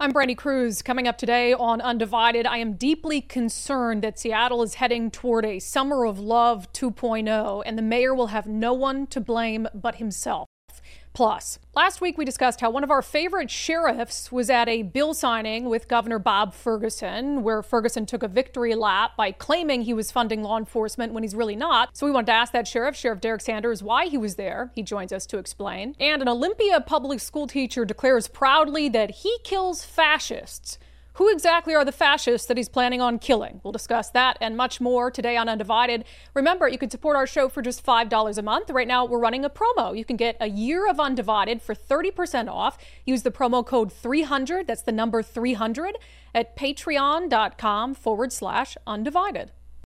I'm Brandy Cruz. Coming up today on Undivided, I am deeply concerned that Seattle is heading toward a Summer of Love 2.0, and the mayor will have no one to blame but himself. Plus, last week we discussed how one of our favorite sheriffs was at a bill signing with Governor Bob Ferguson, where Ferguson took a victory lap by claiming he was funding law enforcement when he's really not. So we wanted to ask that sheriff, Sheriff Derek Sanders, why he was there. He joins us to explain. And an Olympia public school teacher declares proudly that he kills fascists. Who exactly are the fascists that he's planning on killing? We'll discuss that and much more today on Undivided. Remember, you can support our show for just $5 a month. Right now, we're running a promo. You can get a year of Undivided for 30% off. Use the promo code 300, that's the number 300, at patreon.com/undivided.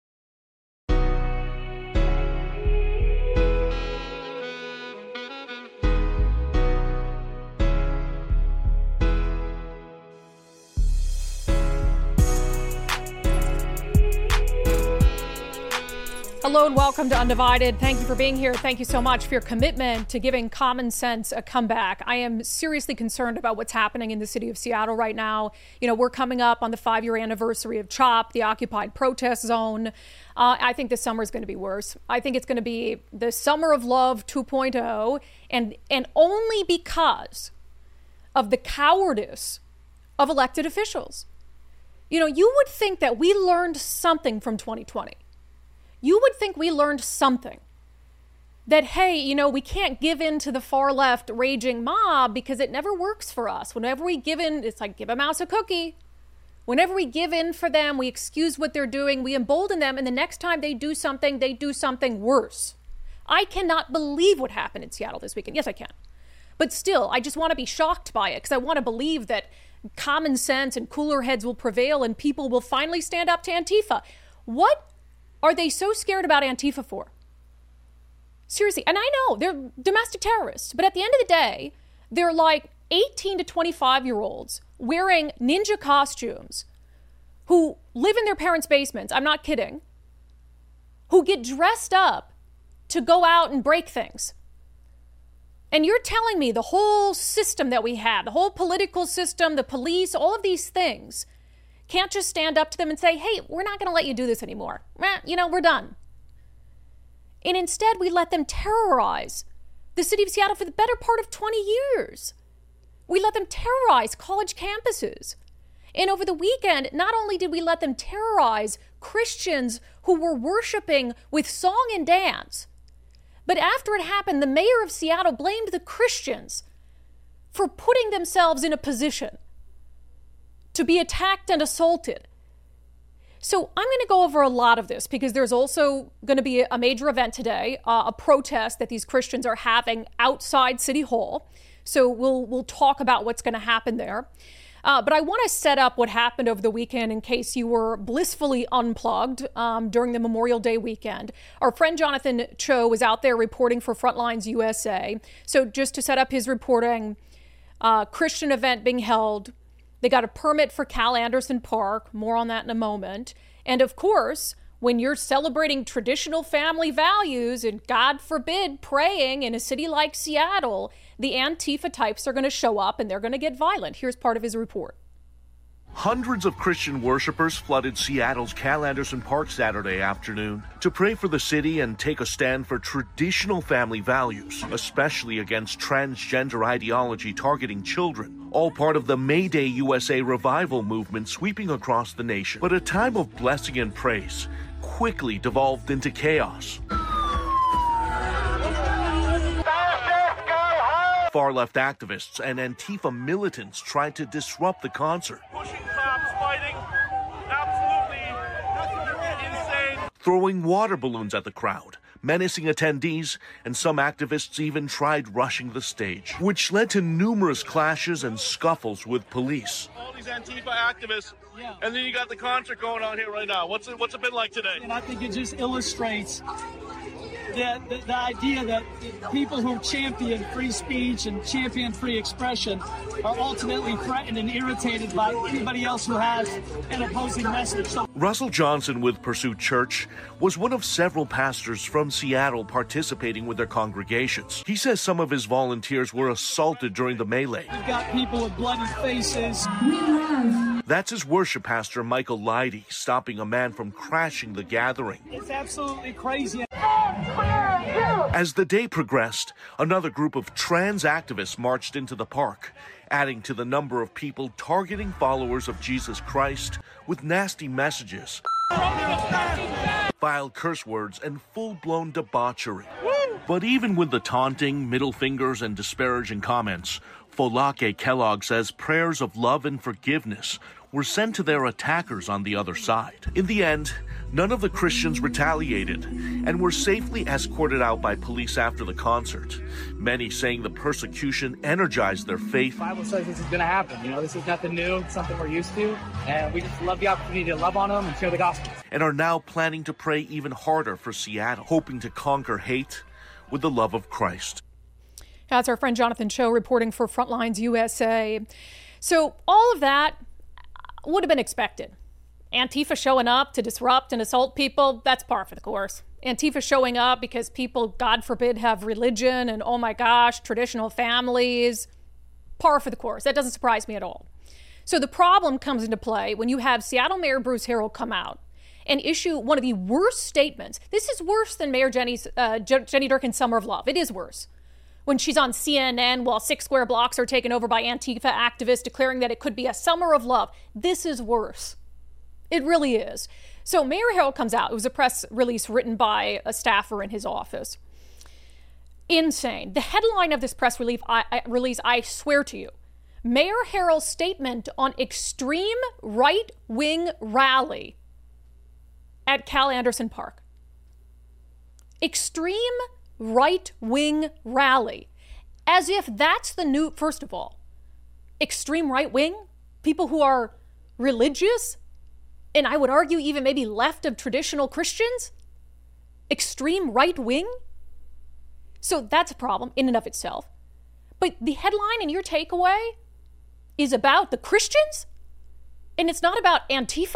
Hello and welcome to Undivided. Thank you for being here. Thank you so much for your commitment to giving common sense a comeback. I am seriously concerned about what's happening in the city of Seattle right now. You know, we're coming up on the 5-year anniversary of CHOP, the occupied protest zone. I think this summer is going to be worse. I think it's going to be the Summer of Love 2.0, and only because of the cowardice of elected officials. You know, you would think that we learned something from 2020. You would think we learned something. That, hey, you know, we can't give in to the far left raging mob because it never works for us. Whenever we give in, it's like give a mouse a cookie. Whenever we give in for them, we excuse what they're doing, we embolden them, and the next time they do something worse. I cannot believe what happened in Seattle this weekend. Yes, I can. But still, I just want to be shocked by it because I want to believe that common sense and cooler heads will prevail and people will finally stand up to Antifa. What are they so scared about Antifa for? Seriously, and I know they're domestic terrorists, but at the end of the day, they're like 18 to 25-year-olds wearing ninja costumes who live in their parents' basements, I'm not kidding, who get dressed up to go out and break things. And you're telling me the whole system that we have, the whole political system, the police, all of these things, can't just stand up to them and say, hey, we're not going to let you do this anymore. You know, we're done. And instead, we let them terrorize the city of Seattle for the better part of 20 years. We let them terrorize college campuses. And over the weekend, not only did we let them terrorize Christians who were worshiping with song and dance, but after it happened, the mayor of Seattle blamed the Christians for putting themselves in a position to be attacked and assaulted. So I'm going to go over a lot of this because there's also going to be a major event today, a protest that these Christians are having outside City Hall. So we'll talk about what's going to happen there. But I want to set up what happened over the weekend in case you were blissfully unplugged during the Memorial Day weekend. Our friend Jonathan Cho was out there reporting for Frontlines USA. So just to set up his reporting, Christian event being held. They got a permit for Cal Anderson Park. More on that in a moment. And of course, when you're celebrating traditional family values and, God forbid, praying in a city like Seattle, the Antifa types are going to show up and they're going to get violent. Here's part of his report. Hundreds of Christian worshipers flooded Seattle's Cal Anderson Park Saturday afternoon to pray for the city and take a stand for traditional family values, especially against transgender ideology targeting children, all part of the May Day USA revival movement sweeping across the nation. But a time of blessing and praise quickly devolved into chaos. Far-left activists and Antifa militants tried to disrupt the concert. Pushing cops, fighting, absolutely insane. Throwing water balloons at the crowd, menacing attendees, and some activists even tried rushing the stage, which led to numerous clashes and scuffles with police. All these Antifa activists, and then you got the concert going on here right now. What's it been like today? And I think it just illustrates the idea that people who champion free speech and champion free expression are ultimately threatened and irritated by anybody else who has an opposing message. Russell Johnson with Pursuit Church was one of several pastors from Seattle participating with their congregations. He says some of his volunteers were assaulted during the melee. We've got people with bloody faces. That's his worship pastor, Michael Leidy, stopping a man from crashing the gathering. It's absolutely crazy. As the day progressed, another group of trans activists marched into the park, adding to the number of people targeting followers of Jesus Christ with nasty messages, vile curse words, and full-blown debauchery. But even with the taunting, middle fingers, and disparaging comments, Folake Kellogg says prayers of love and forgiveness were sent to their attackers on the other side. In the end, none of the Christians retaliated and were safely escorted out by police after the concert, many saying the persecution energized their faith. The Bible says this is going to happen. This is nothing new. It's something we're used to, and we just love the opportunity to love on them and share the gospel. And are now planning to pray even harder for Seattle, hoping to conquer hate with the love of Christ. That's our friend Jonathan Cho reporting for Frontlines USA. So all of that would have been expected. Antifa showing up to disrupt and assault people, that's par for the course. Antifa showing up because people, God forbid, have religion and, oh my gosh, traditional families, par for the course. That doesn't surprise me at all. So the problem comes into play when you have Seattle Mayor Bruce Harrell come out and issue one of the worst statements. This is worse than Mayor Jenny Durkin's Summer of Love. It is worse. When she's on CNN while 6 square blocks are taken over by Antifa activists declaring that it could be a summer of love. This is worse. It really is. So Mayor Harrell comes out. It was a press release written by a staffer in his office. Insane. The headline of this press release, I swear to you, Mayor Harrell's statement on extreme right-wing rally at Cal Anderson Park. Extreme right-wing rally. As if that's the new, first of all, extreme right-wing, people who are religious, and I would argue even maybe left of traditional Christians, extreme right-wing. So that's a problem in and of itself. But the headline and your takeaway is about the Christians, and it's not about Antifa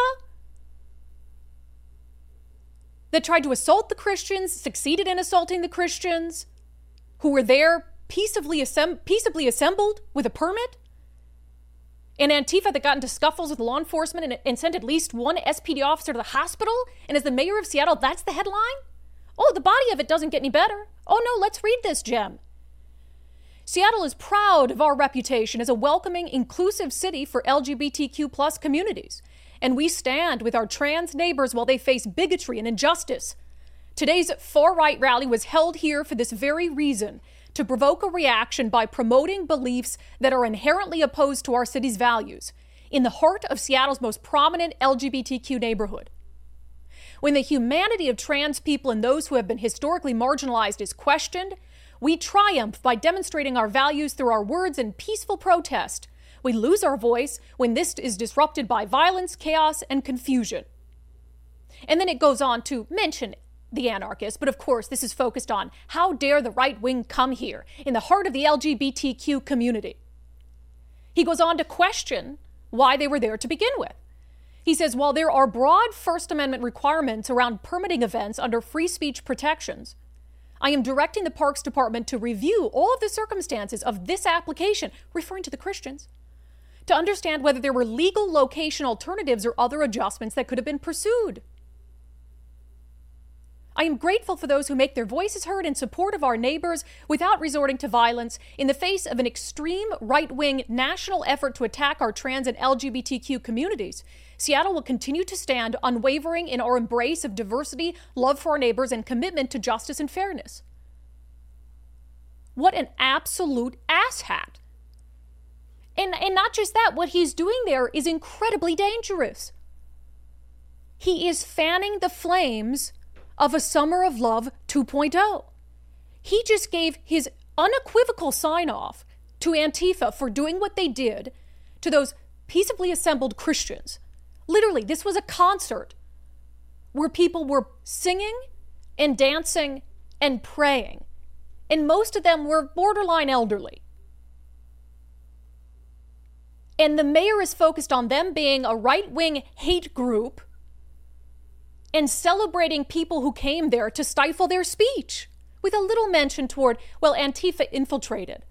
that tried to assault the Christians, succeeded in assaulting the Christians, who were there peaceably assembled with a permit, and Antifa that got into scuffles with law enforcement and sent at least one SPD officer to the hospital, and as the mayor of Seattle, that's the headline? Oh, the body of it doesn't get any better. Oh no, let's read this gem. Seattle is proud of our reputation as a welcoming, inclusive city for LGBTQ plus communities. And we stand with our trans neighbors while they face bigotry and injustice. Today's far-right rally was held here for this very reason, to provoke a reaction by promoting beliefs that are inherently opposed to our city's values, in the heart of Seattle's most prominent LGBTQ neighborhood. When the humanity of trans people and those who have been historically marginalized is questioned, we triumph by demonstrating our values through our words and peaceful protest. We lose our voice when this is disrupted by violence, chaos, and confusion. And then it goes on to mention the anarchists, but of course this is focused on how dare the right wing come here in the heart of the LGBTQ community. He goes on to question why they were there to begin with. He says, while there are broad First Amendment requirements around permitting events under free speech protections, I am directing the Parks Department to review all of the circumstances of this application, referring to the Christians, to understand whether there were legal location alternatives or other adjustments that could have been pursued. I am grateful for those who make their voices heard in support of our neighbors without resorting to violence in the face of an extreme right-wing national effort to attack our trans and LGBTQ communities. Seattle will continue to stand unwavering in our embrace of diversity, love for our neighbors, and commitment to justice and fairness. What an absolute asshat. And not just that, what he's doing there is incredibly dangerous. He is fanning the flames of a Summer of Love 2.0. He just gave his unequivocal sign-off to Antifa for doing what they did to those peaceably assembled Christians. Literally, this was a concert where people were singing and dancing and praying. And most of them were borderline elderly. And the mayor is focused on them being a right-wing hate group and celebrating people who came there to stifle their speech, with a little mention toward, well, Antifa infiltrated.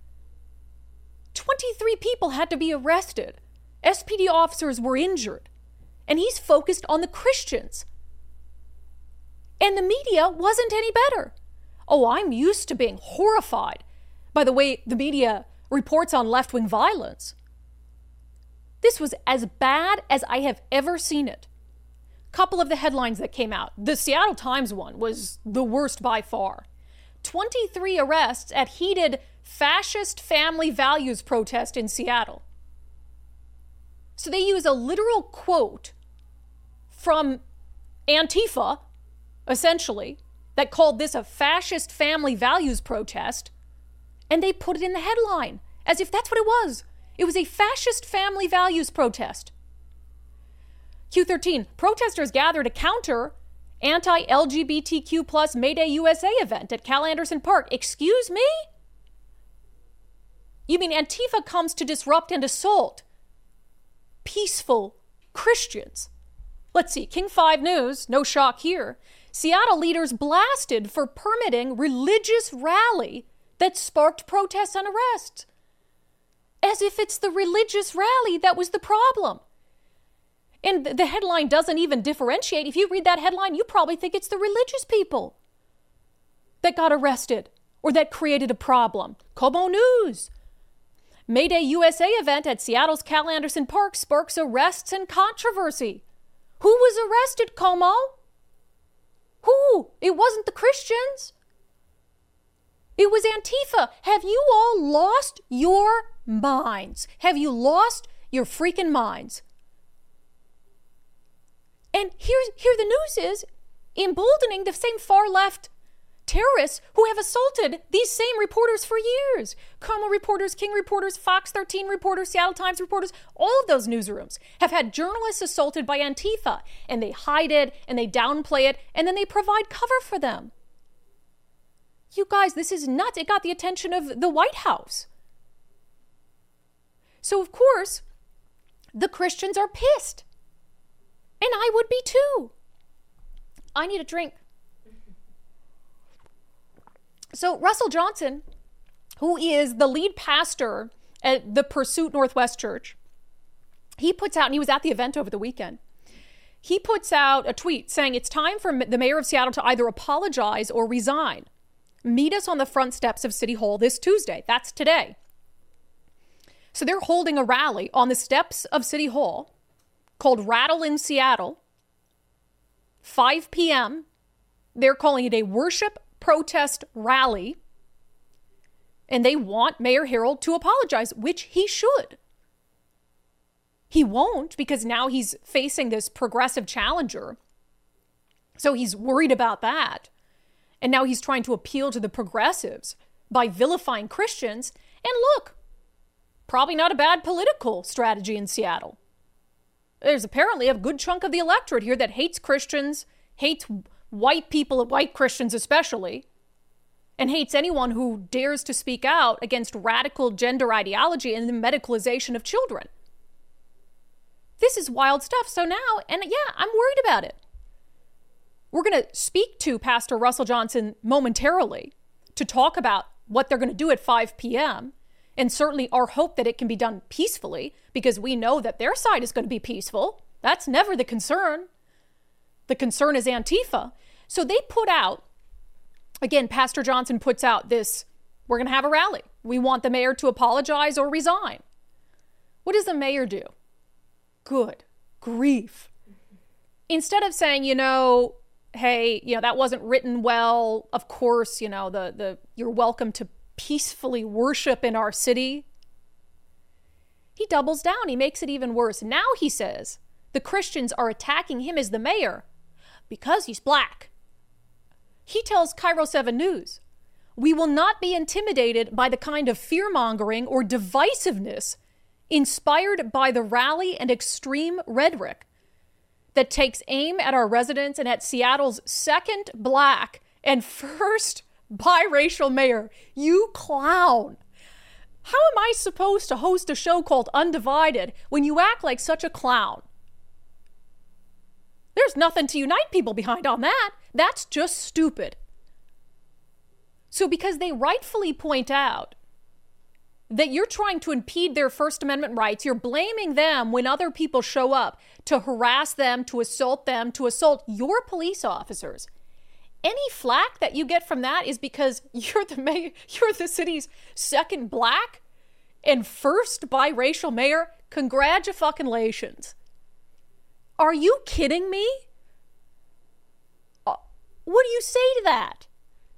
23 people had to be arrested. SPD officers were injured. And he's focused on the Christians. And the media wasn't any better. Oh, I'm used to being horrified by the way the media reports on left-wing violence. This was as bad as I have ever seen it. Couple of the headlines that came out. The Seattle Times one was the worst by far. 23 arrests at heated fascist family values protest in Seattle. So they use a literal quote from Antifa, essentially, that called this a fascist family values protest, and they put it in the headline as if that's what it was. It was a fascist family values protest. Q13, protesters gather to counter anti-LGBTQ plus May Day USA event at Cal Anderson Park. Excuse me? You mean Antifa comes to disrupt and assault peaceful Christians? Let's see, King 5 News, no shock here. Seattle leaders blasted for permitting religious rally that sparked protests and arrests. As if it's the religious rally that was the problem. And the headline doesn't even differentiate. If you read that headline, you probably think it's the religious people that got arrested or that created a problem. Como News. May Day USA event at Seattle's Cal Anderson Park sparks arrests and controversy. Who was arrested, Como? Who? It wasn't the Christians. It was Antifa. Have you all lost your minds? Have you lost your freaking minds? And here the news is emboldening the same far-left terrorists who have assaulted these same reporters for years. Como reporters, King reporters, Fox 13 reporters, Seattle Times reporters, all of those newsrooms have had journalists assaulted by Antifa, and they hide it, and they downplay it, and then they provide cover for them. You guys, this is nuts. It got the attention of the White House. So, of course, the Christians are pissed. And I would be too. I need a drink. So Russell Johnson, who is the lead pastor at the Pursuit Northwest Church, he puts out, and he was at the event over the weekend, he puts out a tweet saying it's time for the mayor of Seattle to either apologize or resign. Meet us on the front steps of City Hall this Tuesday. That's today. So they're holding a rally on the steps of City Hall called Rattle in Seattle, 5 p.m. They're calling it a worship protest rally, and they want Mayor Harold to apologize, which he should. He won't, because now he's facing this progressive challenger, so he's worried about that. And now he's trying to appeal to the progressives by vilifying Christians. And look, probably not a bad political strategy in Seattle. There's apparently a good chunk of the electorate here that hates Christians, hates white people, white Christians especially, and hates anyone who dares to speak out against radical gender ideology and the medicalization of children. This is wild stuff. So now, and yeah, I'm worried about it. We're going to speak to Pastor Russell Johnson momentarily to talk about what they're going to do at 5 p.m., and certainly our hope that it can be done peacefully, because we know that their side is going to be peaceful. That's never the concern. The concern is Antifa. So they put out, again, Pastor Johnson puts out this, we're going to have a rally. We want the mayor to apologize or resign. What does the mayor do? Good grief. Instead of saying, hey, that wasn't written well, of course, you're welcome to peacefully worship in our city. He doubles down. He makes it even worse. Now he says the Christians are attacking him as the mayor because he's black. He tells Cairo 7 News, we will not be intimidated by the kind of fear-mongering or divisiveness inspired by the rally and extreme rhetoric that takes aim at our residents and at Seattle's second black and first biracial mayor. You clown. How am I supposed to host a show called Undivided when you act like such a clown? There's nothing to unite people behind on that. That's just stupid. So because they rightfully point out that you're trying to impede their First Amendment rights, you're blaming them when other people show up to harass them, to assault your police officers. Any flack that you get from that is because you're the city's second black and first biracial mayor. Congratulations. Are you kidding me? What do you say to that?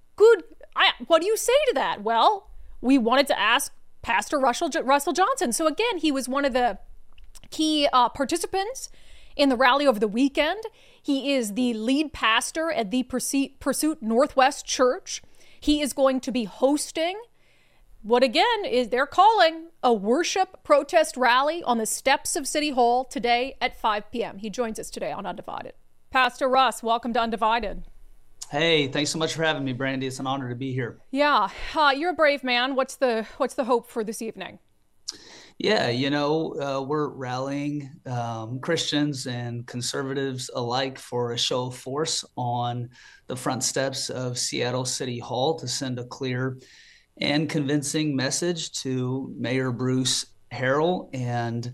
What do you say to that? Well, we wanted to ask Pastor Russell Johnson. So again, he was one of the key participants in the rally over the weekend. He is the lead pastor at the Pursuit Northwest Church. He is going to be hosting what again is they're calling a worship protest rally on the steps of City Hall today at 5 p.m. He joins us today on Undivided. Pastor Russ, welcome to Undivided. Hey, thanks so much for having me, Brandy. It's an honor to be here. Yeah, you're a brave man. What's the hope for this evening? Yeah, we're rallying Christians and conservatives alike for a show of force on the front steps of Seattle City Hall to send a clear and convincing message to Mayor Bruce Harrell and,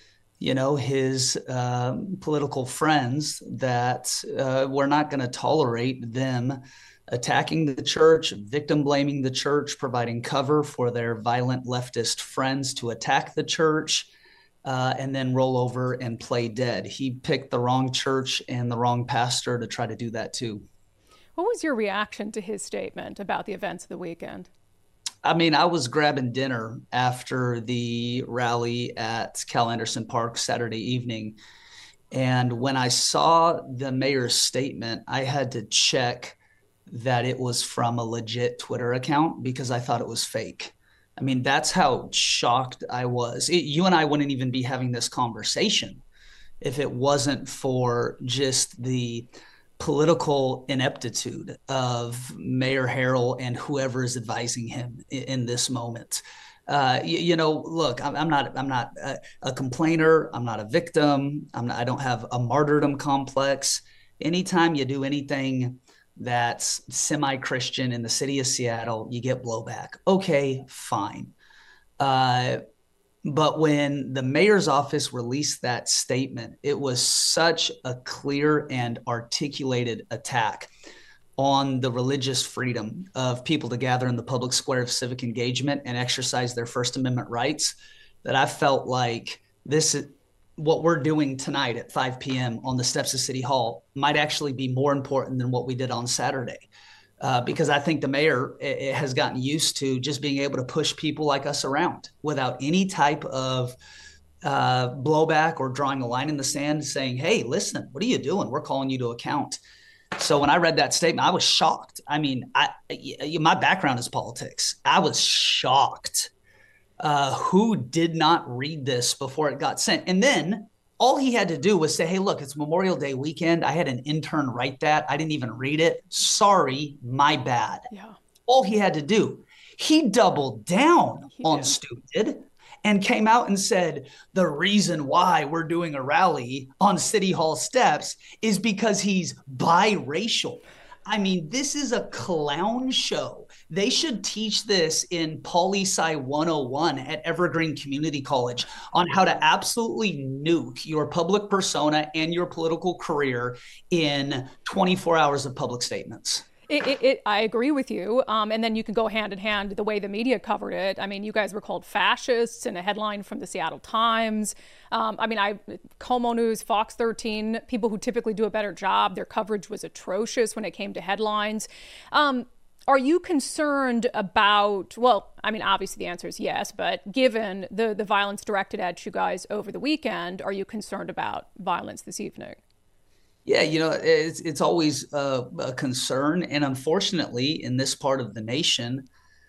his political friends that we're not going to tolerate them attacking the church, victim blaming the church, providing cover for their violent leftist friends to attack the church, and then roll over and play dead. He picked the wrong church and the wrong pastor to try to do that too. What was your reaction to his statement about the events of the weekend? I mean, I was grabbing dinner after the rally at Cal Anderson Park Saturday evening. And when I saw the mayor's statement, I had to check that it was from a legit Twitter account because I thought it was fake. I mean, that's how shocked I was. You and I wouldn't even be having this conversation if it wasn't for just the political ineptitude of Mayor Harrell and whoever is advising him in this moment. Look, I'm not a complainer. I'm not a victim. I don't have a martyrdom complex. Anytime you do anything that's semi-Christian in the city of Seattle, you get blowback. Okay, fine. But when the mayor's office released that statement, it was such a clear and articulated attack on the religious freedom of people to gather in the public square of civic engagement and exercise their First Amendment rights that I felt like this is what we're doing tonight at 5 p.m. on the steps of City Hall might actually be more important than what we did on Saturday. Because I think the mayor has gotten used to just being able to push people like us around without any type of blowback or drawing a line in the sand saying, hey, listen, what are you doing? We're calling you to account. So when I read that statement, I was shocked. I mean, my background is politics. I was shocked. Who did not read this before it got sent? And then all he had to do was say, hey, look, it's Memorial Day weekend. I had an intern write that. I didn't even read it. Sorry, my bad. Yeah. All he had to do. He doubled down on stupid and came out and said, the reason why we're doing a rally on City Hall steps is because he's biracial. I mean, this is a clown show. They should teach this in Poli-Sci 101 at Evergreen Community College on how to absolutely nuke your public persona and your political career in 24 hours of public statements. I agree with you. And then you can go hand in hand the way the media covered it. I mean, you guys were called fascists in a headline from the Seattle Times. Como News, Fox 13, people who typically do a better job, their coverage was atrocious when it came to headlines. Are you concerned about, obviously the answer is yes, but given the violence directed at you guys over the weekend, are you concerned about violence this evening? Yeah, it's always a concern. And unfortunately, in this part of the nation,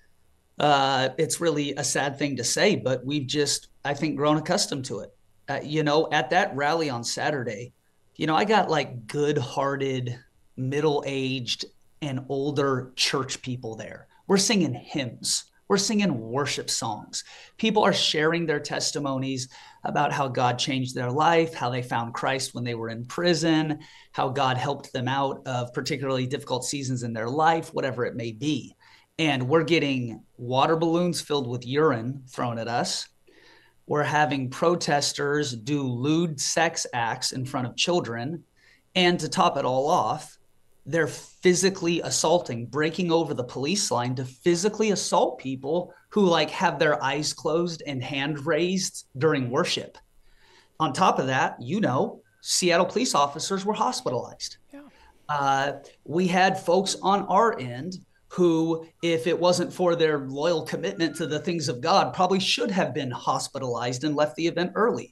it's really a sad thing to say, but we've just, I think, grown accustomed to it. At that rally on Saturday, I got like good-hearted, middle-aged and older church people there. We're singing hymns. We're singing worship songs. People are sharing their testimonies about how God changed their life, how they found Christ when they were in prison, how God helped them out of particularly difficult seasons in their life, whatever it may be. And we're getting water balloons filled with urine thrown at us. We're having protesters do lewd sex acts in front of children. And to top it all off, they're physically assaulting, breaking over the police line to physically assault people who like have their eyes closed and hand raised during worship. On top of that, Seattle police officers were hospitalized. Yeah. We had folks on our end who, if it wasn't for their loyal commitment to the things of God, probably should have been hospitalized and left the event early.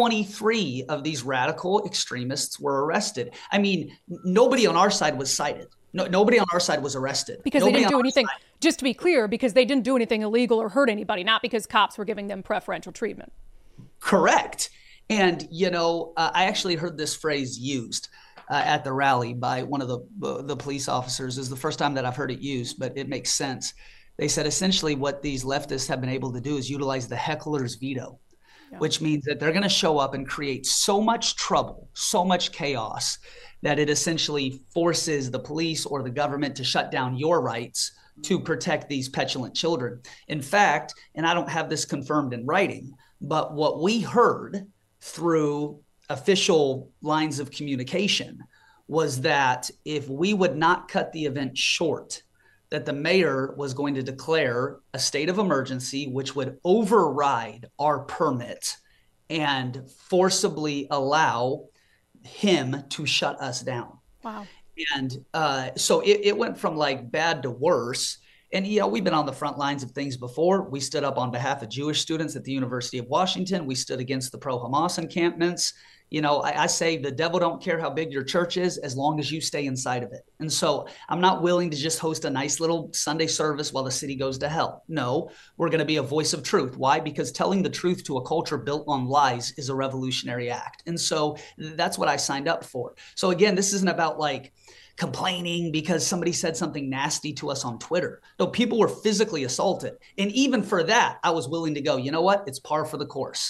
23 of these radical extremists were arrested. I mean, nobody on our side was cited. Nobody on our side was arrested. Because they didn't do anything, just to be clear, because they didn't do anything illegal or hurt anybody, not because cops were giving them preferential treatment. Correct. And, I actually heard this phrase used at the rally by one of the police officers. It's the first time that I've heard it used, but it makes sense. They said essentially what these leftists have been able to do is utilize the heckler's veto. Yeah. Which means that they're going to show up and create so much trouble, so much chaos, that it essentially forces the police or the government to shut down your rights to protect these petulant children. In fact, and I don't have this confirmed in writing, but what we heard through official lines of communication was that if we would not cut the event short, that the mayor was going to declare a state of emergency, which would override our permit and forcibly allow him to shut us down. Wow. And so it went from like bad to worse. And, we've been on the front lines of things before. We stood up on behalf of Jewish students at the University of Washington. We stood against the pro-Hamas encampments. I say the devil don't care how big your church is as long as you stay inside of it. And so I'm not willing to just host a nice little Sunday service while the city goes to hell. No, we're going to be a voice of truth. Why? Because telling the truth to a culture built on lies is a revolutionary act. And so that's what I signed up for. So again, this isn't about like complaining because somebody said something nasty to us on Twitter. No, people were physically assaulted. And even for that, I was willing to go, you know what? It's par for the course.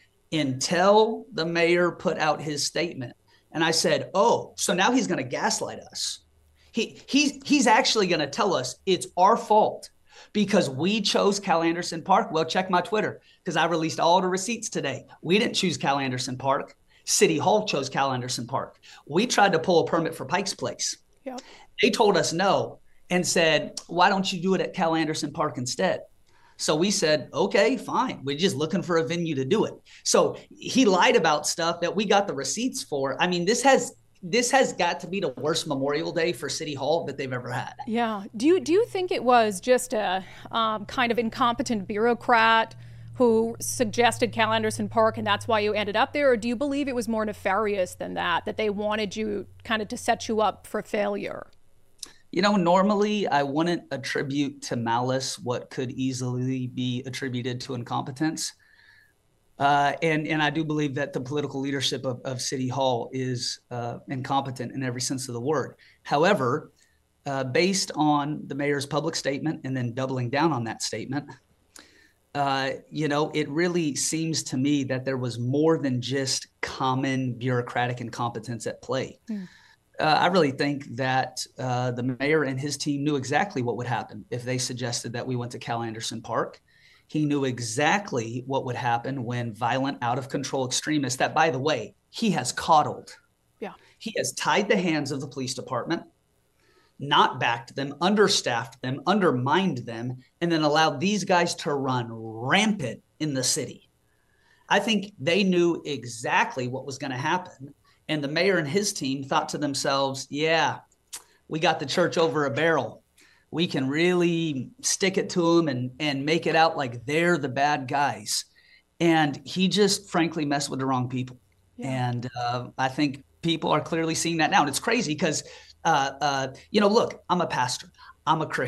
Until the mayor put out his statement. And I said, oh, so now he's going to gaslight us. He's actually going to tell us it's our fault because we chose Cal Anderson Park. Well, check my Twitter because I released all the receipts today. We didn't choose Cal Anderson Park. City Hall chose Cal Anderson Park. We tried to pull a permit for Pike's Place. Yep. They told us no and said, why don't you do it at Cal Anderson Park instead? So we said, okay, fine. We're just looking for a venue to do it. So he lied about stuff that we got the receipts for. I mean, this has got to be the worst Memorial Day for City Hall that they've ever had. Yeah. Do you think it was just a kind of incompetent bureaucrat who suggested Cal Anderson Park and that's why you ended up there? Or do you believe it was more nefarious than that they wanted you kind of to set you up for failure? Normally I wouldn't attribute to malice what could easily be attributed to incompetence. And I do believe that the political leadership of City Hall is incompetent in every sense of the word. However, based on the mayor's public statement and then doubling down on that statement, it really seems to me that there was more than just common bureaucratic incompetence at play. I really think that the mayor and his team knew exactly what would happen if they suggested that we went to Cal Anderson Park. He knew exactly what would happen when violent, out of control extremists that, by the way, he has coddled. Yeah. He has tied the hands of the police department, not backed them, understaffed them, undermined them, and then allowed these guys to run rampant in the city. I think they knew exactly what was going to happen. And the mayor and his team thought to themselves, yeah, we got the church over a barrel. We can really stick it to them and make it out like they're the bad guys. And he just frankly messed with the wrong people. Yeah. And I think people are clearly seeing that now. And it's crazy because, look, I'm a pastor. I'm a Christian.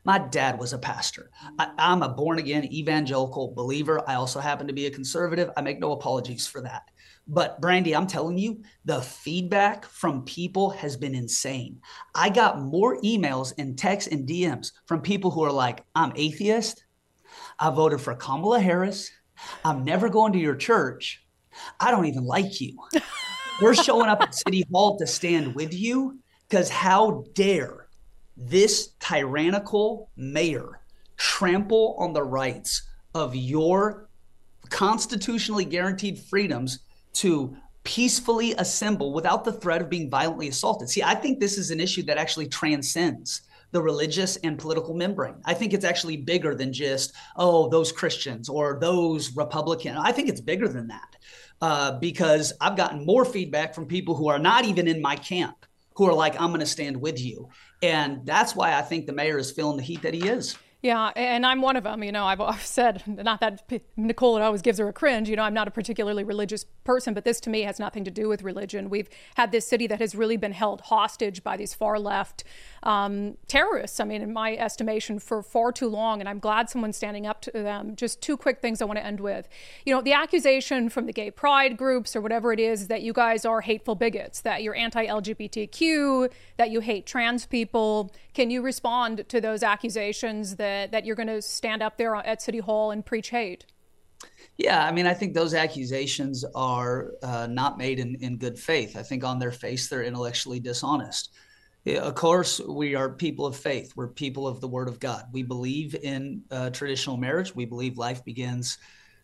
My dad was a pastor. I'm a born-again evangelical believer. I also happen to be a conservative. I make no apologies for that. But Brandy, I'm telling you, the feedback from people has been insane. I got more emails and texts and DMs from people who are like, I'm atheist. I voted for Kamala Harris. I'm never going to your church. I don't even like you. We're showing up at City Hall to stand with you because how dare this tyrannical mayor trample on the rights of your constitutionally guaranteed freedoms to peacefully assemble without the threat of being violently assaulted. See, I think this is an issue that actually transcends the religious and political membrane. I think it's actually bigger than just, oh, those Christians or those Republicans. I think it's bigger than that because I've gotten more feedback from people who are not even in my camp, who are like, I'm going to stand with you. And that's why I think the mayor is feeling the heat that he is. Yeah, and I'm one of them. I've said, not that Nicole always gives her a cringe, I'm not a particularly religious person, but this to me has nothing to do with religion. We've had this city that has really been held hostage by these far left terrorists, in my estimation, for far too long, and I'm glad someone's standing up to them. Just two quick things I want to end with. The accusation from the gay pride groups or whatever it is that you guys are hateful bigots, that you're anti-LGBTQ, that you hate trans people. Can you respond to those accusations that you're going to stand up there at City Hall and preach hate? Yeah, I think those accusations are not made in good faith. I think on their face, they're intellectually dishonest. Of course, we are people of faith. We're people of the Word of God. We believe in traditional marriage. We believe life begins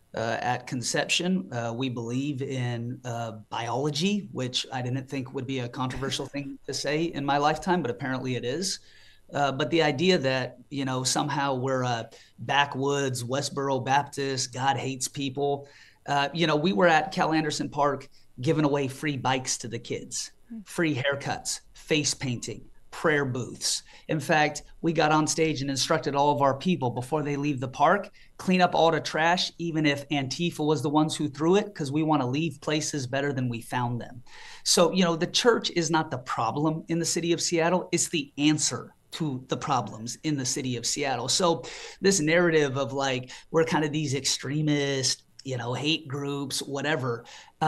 at conception. We believe in biology, which I didn't think would be a controversial thing to say in my lifetime, but apparently it is. But the idea that, somehow we're a backwoods Westboro Baptist, God hates people. We were at Cal Anderson Park giving away free bikes to the kids, free haircuts, face painting, prayer booths. In fact, we got on stage and instructed all of our people before they leave the park, clean up all the trash, even if Antifa was the ones who threw it, because we want to leave places better than we found them. So, the church is not the problem in the city of Seattle. It's the answer to the problems in the city of Seattle. So this narrative of like, we're kind of these extremist, hate groups, whatever.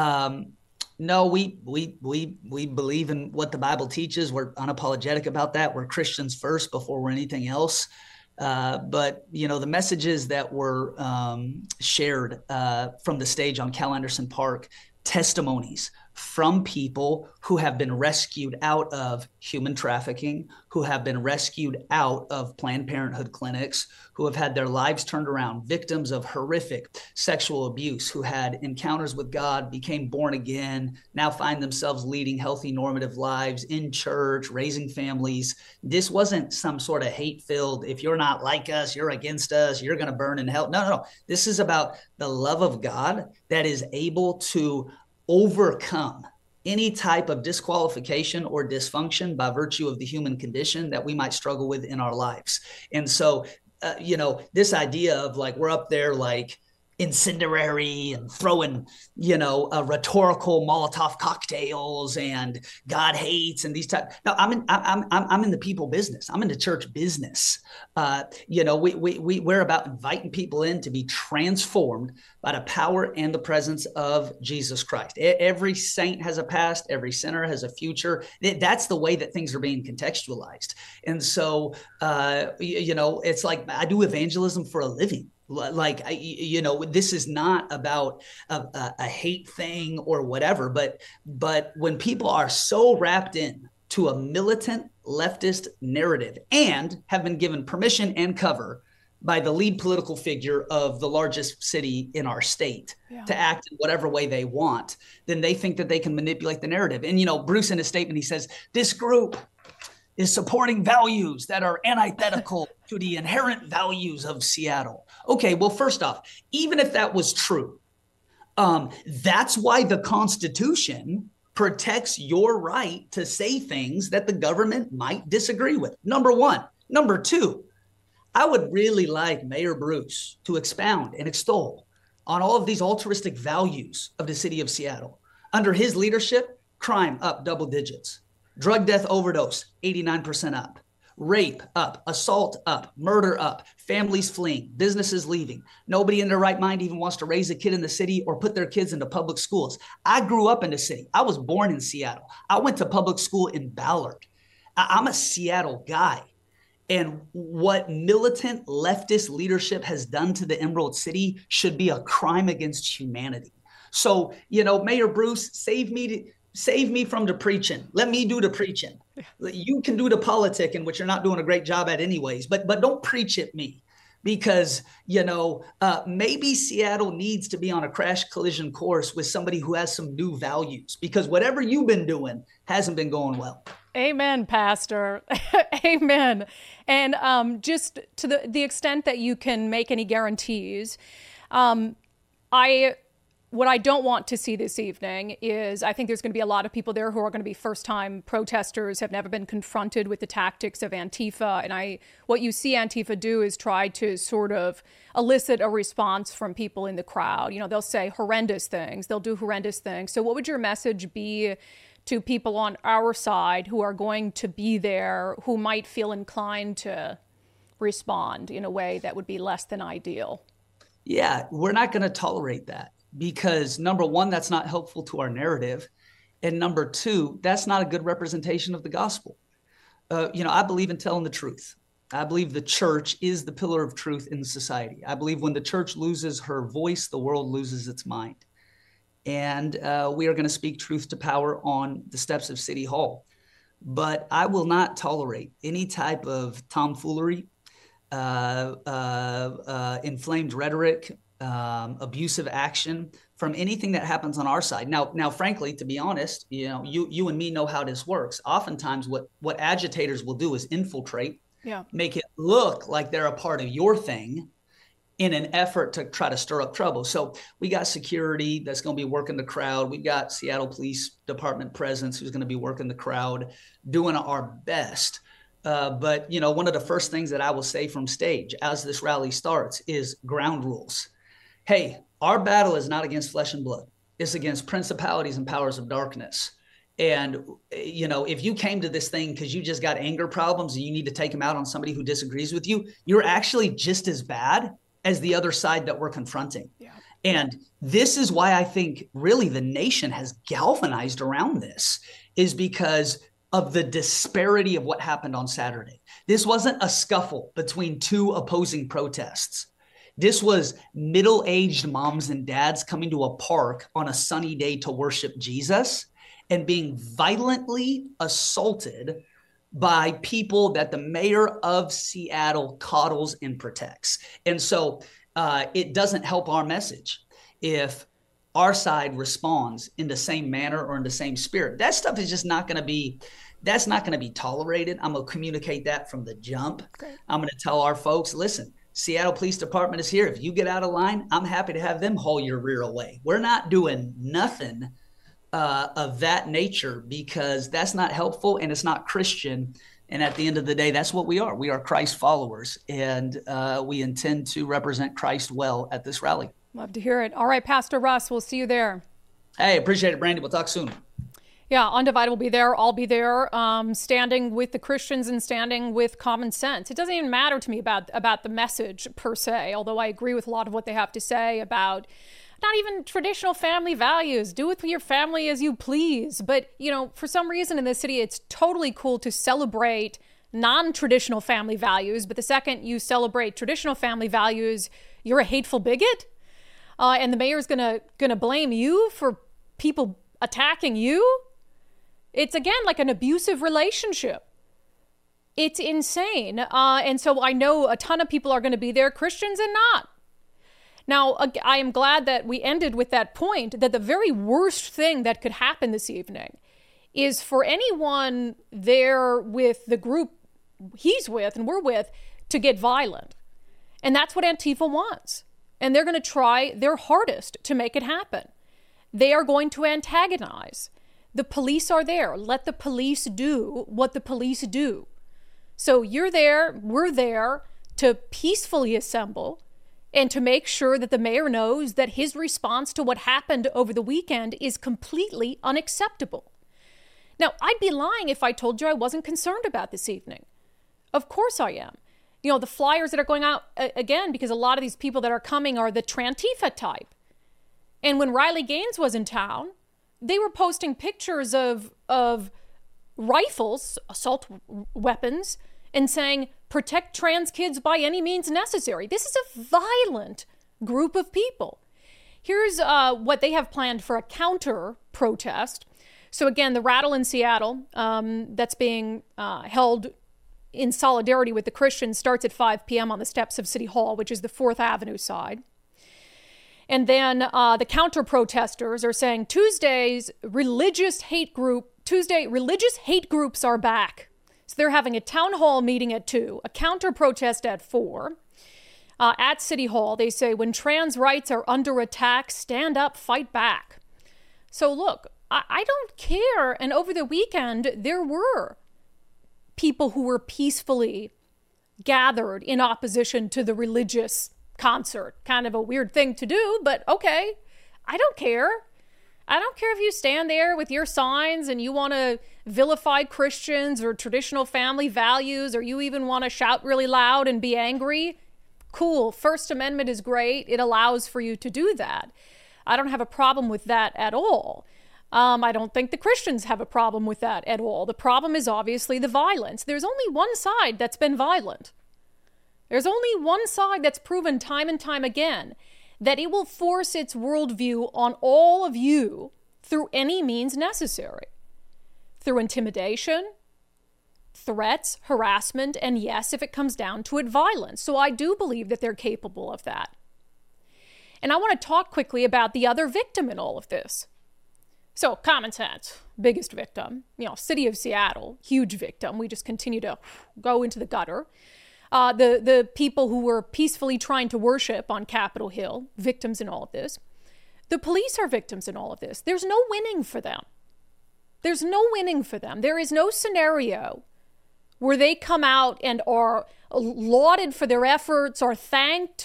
No, we believe in what the Bible teaches. We're unapologetic about that. We're Christians first before we're anything else. But, the messages that were shared from the stage on Cal Anderson Park, testimonies from people who have been rescued out of human trafficking, who have been rescued out of Planned Parenthood clinics, who have had their lives turned around, victims of horrific sexual abuse, who had encounters with God, became born again, now find themselves leading healthy, normative lives in church, raising families. This wasn't some sort of hate-filled, if you're not like us, you're against us, you're going to burn in hell. No. This is about the love of God that is able to overcome any type of disqualification or dysfunction by virtue of the human condition that we might struggle with in our lives. And so, this idea of like, we're up there like incendiary and throwing, rhetorical Molotov cocktails and God hates and these type. No, I'm in the people business. I'm in the church business. We're about inviting people in to be transformed by the power and the presence of Jesus Christ. Every saint has a past. Every sinner has a future. That's the way that things are being contextualized. And so, it's like I do evangelism for a living. Like, this is not about a hate thing or whatever, but when people are so wrapped in to a militant leftist narrative and have been given permission and cover by the lead political figure of the largest city in our state to act in whatever way they want, then they think that they can manipulate the narrative. And, Bruce, in his statement, he says, this group is supporting values that are antithetical to the inherent values of Seattle. Okay, well, first off, even if that was true, that's why the Constitution protects your right to say things that the government might disagree with. Number one. Number two, I would really like Mayor Bruce to expound and extol on all of these altruistic values of the city of Seattle. Under his leadership, crime up double digits. Drug death overdose, 89% up. Rape up, assault up, murder up, families fleeing, businesses leaving. Nobody in their right mind even wants to raise a kid in the city or put their kids into public schools. I grew up in the city. I was born in Seattle. I went to public school in Ballard. I'm a Seattle guy. And what militant leftist leadership has done to the Emerald City should be a crime against humanity. So, Mayor Bruce, save me from the preaching. Let me do the preaching. You can do the politicking, which you're not doing a great job at anyways, but don't preach at me, because, maybe Seattle needs to be on a crash collision course with somebody who has some new values, because whatever you've been doing hasn't been going well. Amen, Pastor. Amen. And just to the extent that you can make any guarantees, what I don't want to see this evening is, I think there's going to be a lot of people there who are going to be first-time protesters, have never been confronted with the tactics of Antifa. And what you see Antifa do is try to sort of elicit a response from people in the crowd. They'll say horrendous things. They'll do horrendous things. So what would your message be to people on our side who are going to be there, who might feel inclined to respond in a way that would be less than ideal? Yeah, we're not going to tolerate that, because number one, that's not helpful to our narrative. And number two, that's not a good representation of the gospel. I believe in telling the truth. I believe the church is the pillar of truth in society. I believe when the church loses her voice, the world loses its mind. And we are going to speak truth to power on the steps of City Hall. But I will not tolerate any type of tomfoolery, inflamed rhetoric, abusive action from anything that happens on our side. Now, frankly, to be honest, you and me know how this works. Oftentimes what agitators will do is infiltrate, make it look like they're a part of your thing in an effort to try to stir up trouble. So we got security that's going to be working the crowd. We've got Seattle Police Department presence who's going to be working the crowd, doing our best. But one of the first things that I will say from stage as this rally starts is ground rules. Hey, our battle is not against flesh and blood. It's against principalities and powers of darkness. And, if you came to this thing because you just got anger problems and you need to take them out on somebody who disagrees with you, you're actually just as bad as the other side that we're confronting. Yeah. And this is why I think really the nation has galvanized around this, is because of the disparity of what happened on Saturday. This wasn't a scuffle between two opposing protests. This was middle-aged moms and dads coming to a park on a sunny day to worship Jesus and being violently assaulted by people that the mayor of Seattle coddles and protects. And so it doesn't help our message if our side responds in the same manner or in the same spirit. That stuff is just not going to be tolerated. I'm going to communicate that from the jump. Great. I'm going to tell our folks, listen, Seattle Police Department is here. If you get out of line, I'm happy to have them haul your rear away. We're not doing nothing of that nature, because that's not helpful and it's not Christian. And at the end of the day, that's what we are. We are Christ followers, and we intend to represent Christ well at this rally. Love to hear it. All right, Pastor Russ, we'll see you there. Hey, appreciate it, Brandy. We'll talk soon. Yeah, Undivided will be there. I'll be there, standing with the Christians and standing with common sense. It doesn't even matter to me about the message per se, although I agree with a lot of what they have to say about not even traditional family values. Do with your family as you please. But, for some reason in this city, it's totally cool to celebrate non-traditional family values. But the second you celebrate traditional family values, you're a hateful bigot. And the mayor's gonna blame you for people attacking you. It's, again, like an abusive relationship. It's insane. And so I know a ton of people are going to be there, Christians and not. Now, I am glad that we ended with that point, that the very worst thing that could happen this evening is for anyone there with the group he's with and we're with to get violent. And that's what Antifa wants. And they're going to try their hardest to make it happen. They are going to antagonize. The police are there. Let the police do what the police do. So you're there, we're there to peacefully assemble and to make sure that the mayor knows that his response to what happened over the weekend is completely unacceptable. Now, I'd be lying if I told you I wasn't concerned about this evening. Of course I am. You know, the flyers that are going out, again, because a lot of these people that are coming are the Trantifa type. And when Riley Gaines was in town, they were posting pictures of rifles, assault weapons, and saying, protect trans kids by any means necessary. This is a violent group of people. Here's what they have planned for a counter protest. So again, the Rattle in Seattle that's being held in solidarity with the Christians starts at 5 p.m. on the steps of City Hall, which is the 4th Avenue side. And then the counter protesters are saying Tuesday, religious hate groups are back. So they're having a town hall meeting at 2, a counter protest at 4. At City Hall, they say, when trans rights are under attack, stand up, fight back. So look, I don't care. And over the weekend, there were people who were peacefully gathered in opposition to the religious concert. Kind of a weird thing to do, but okay. I don't care. I don't care if you stand there with your signs and you want to vilify Christians or traditional family values, or you even want to shout really loud and be angry. Cool. First Amendment is great. It allows for you to do that. I don't have a problem with that at all. I don't think the Christians have a problem with that at all. The problem is obviously the violence. There's only one side that's been violent. There's only one side that's proven time and time again that it will force its worldview on all of you through any means necessary. Through intimidation, threats, harassment, and yes, if it comes down to it, violence. So I do believe that they're capable of that. And I want to talk quickly about the other victim in all of this. So common sense, biggest victim, city of Seattle, huge victim. We just continue to go into the gutter. The people who were peacefully trying to worship on Capitol Hill, victims in all of this. The police are victims in all of this. There's no winning for them. There's no winning for them. There is no scenario where they come out and are lauded for their efforts or thanked.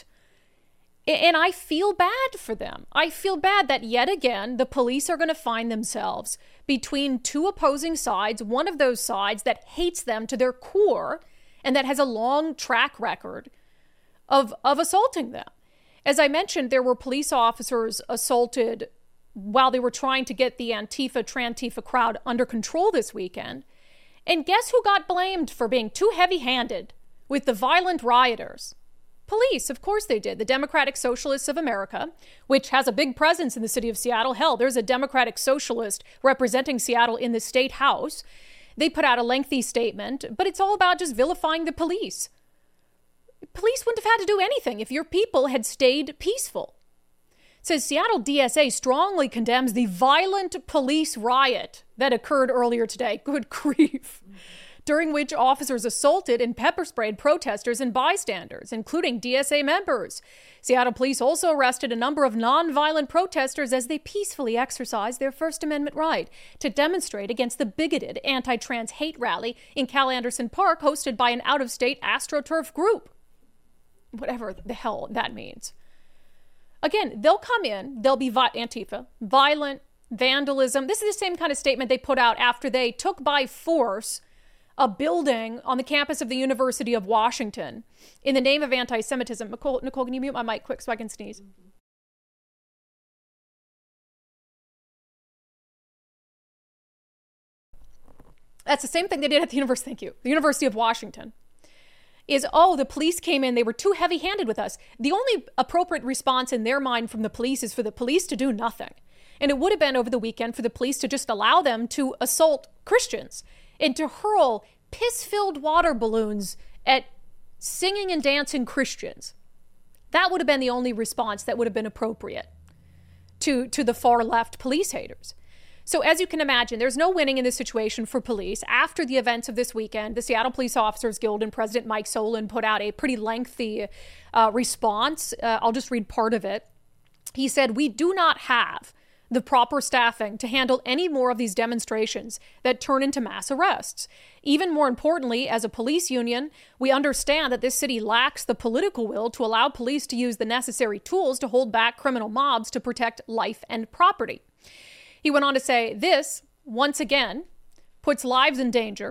And I feel bad for them. I feel bad that yet again, the police are going to find themselves between two opposing sides, one of those sides that hates them to their core and that has a long track record of assaulting them. As I mentioned, there were police officers assaulted while they were trying to get the Antifa, Trantifa crowd under control this weekend. And guess who got blamed for being too heavy-handed with the violent rioters? Police, of course they did. The Democratic Socialists of America, which has a big presence in the city of Seattle. Hell, there's a Democratic Socialist representing Seattle in the state house. They put out a lengthy statement, but it's all about just vilifying the police. Police wouldn't have had to do anything if your people had stayed peaceful. It says Seattle DSA strongly condemns the violent police riot that occurred earlier today. Good grief. During which officers assaulted and pepper sprayed protesters and bystanders, including DSA members. Seattle police also arrested a number of nonviolent protesters as they peacefully exercised their First Amendment right to demonstrate against the bigoted anti-trans hate rally in Cal Anderson Park hosted by an out-of-state AstroTurf group. Whatever the hell that means. Again, they'll come in, they'll be Antifa, violent, vandalism. This is the same kind of statement they put out after they took by force a building on the campus of the University of Washington in the name of anti-Semitism. Nicole, can you mute my mic quick so I can sneeze? That's the same thing they did at the University, the University of Washington. The police came in, they were too heavy-handed with us. The only appropriate response in their mind from the police is for the police to do nothing. And it would have been over the weekend for the police to just allow them to assault Christians and to hurl piss-filled water balloons at singing and dancing Christians. That would have been the only response that would have been appropriate to the far-left police haters. So as you can imagine, there's no winning in this situation for police. After the events of this weekend, the Seattle Police Officers Guild and President Mike Solon put out a pretty lengthy response. I'll just read part of it. He said, "We do not have the proper staffing to handle any more of these demonstrations that turn into mass arrests. Even more importantly, as a police union, we understand that this city lacks the political will to allow police to use the necessary tools to hold back criminal mobs to protect life and property." He went on to say, "This, once again, puts lives in danger,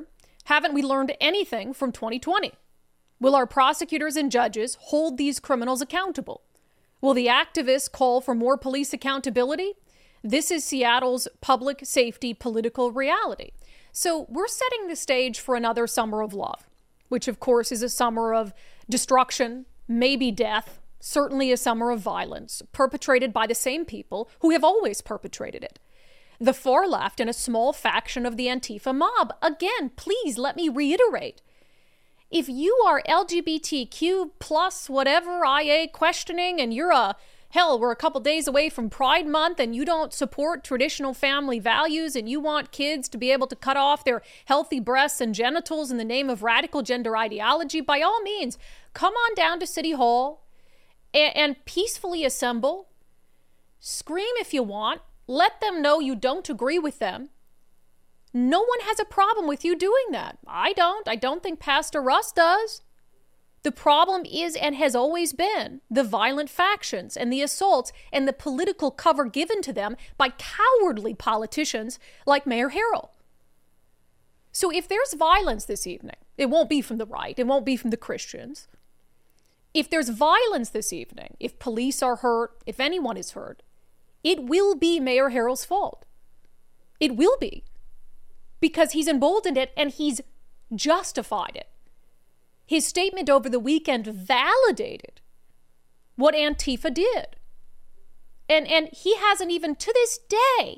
Haven't we learned anything from 2020? Will our prosecutors and judges hold these criminals accountable? Will the activists call for more police accountability? This is Seattle's public safety political reality. So we're setting the stage for another summer of love, which of course is a summer of destruction, maybe death, certainly a summer of violence perpetrated by the same people who have always perpetrated it. The far left and a small faction of the Antifa mob. Again, please let me reiterate. If you are LGBTQ plus whatever IA questioning and you're we're a couple days away from Pride Month and you don't support traditional family values and you want kids to be able to cut off their healthy breasts and genitals in the name of radical gender ideology, by all means, come on down to City Hall and peacefully assemble. Scream if you want. Let them know you don't agree with them. No one has a problem with you doing that. I don't. I don't think Pastor Russ does. The problem is and has always been the violent factions and the assaults and the political cover given to them by cowardly politicians like Mayor Harrell. So if there's violence this evening, it won't be from the right. It won't be from the Christians. If there's violence this evening, if police are hurt, if anyone is hurt, it will be Mayor Harrell's fault. It will be. Because he's emboldened it and he's justified it. His statement over the weekend validated what Antifa did. And he hasn't even, to this day,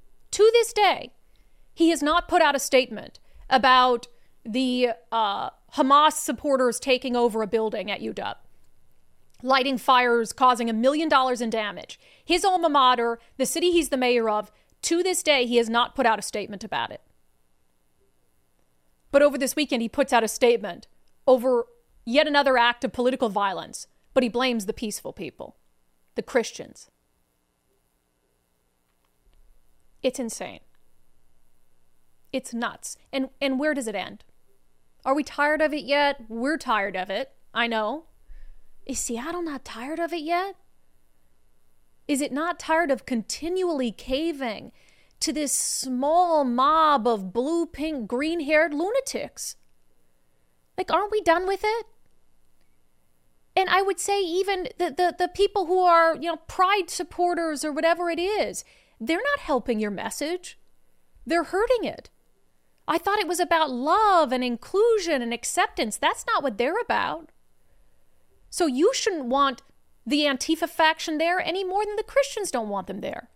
he has not put out a statement about the Hamas supporters taking over a building at UW, lighting fires, causing $1 million in damage. His alma mater, the city he's the mayor of, to this day, he has not put out a statement about it. But over this weekend, he puts out a statement over yet another act of political violence, but he blames the peaceful people, the Christians. It's insane. It's nuts. And where does it end? Are we tired of it yet? We're tired of it. I know. Is Seattle not tired of it yet? Is it not tired of continually caving to this small mob of blue, pink, green-haired lunatics? Like, aren't we done with it? And I would say even the people who are, Pride supporters or whatever it is, they're not helping your message. They're hurting it. I thought it was about love and inclusion and acceptance. That's not what they're about. So you shouldn't want the Antifa faction there any more than the Christians don't want them there.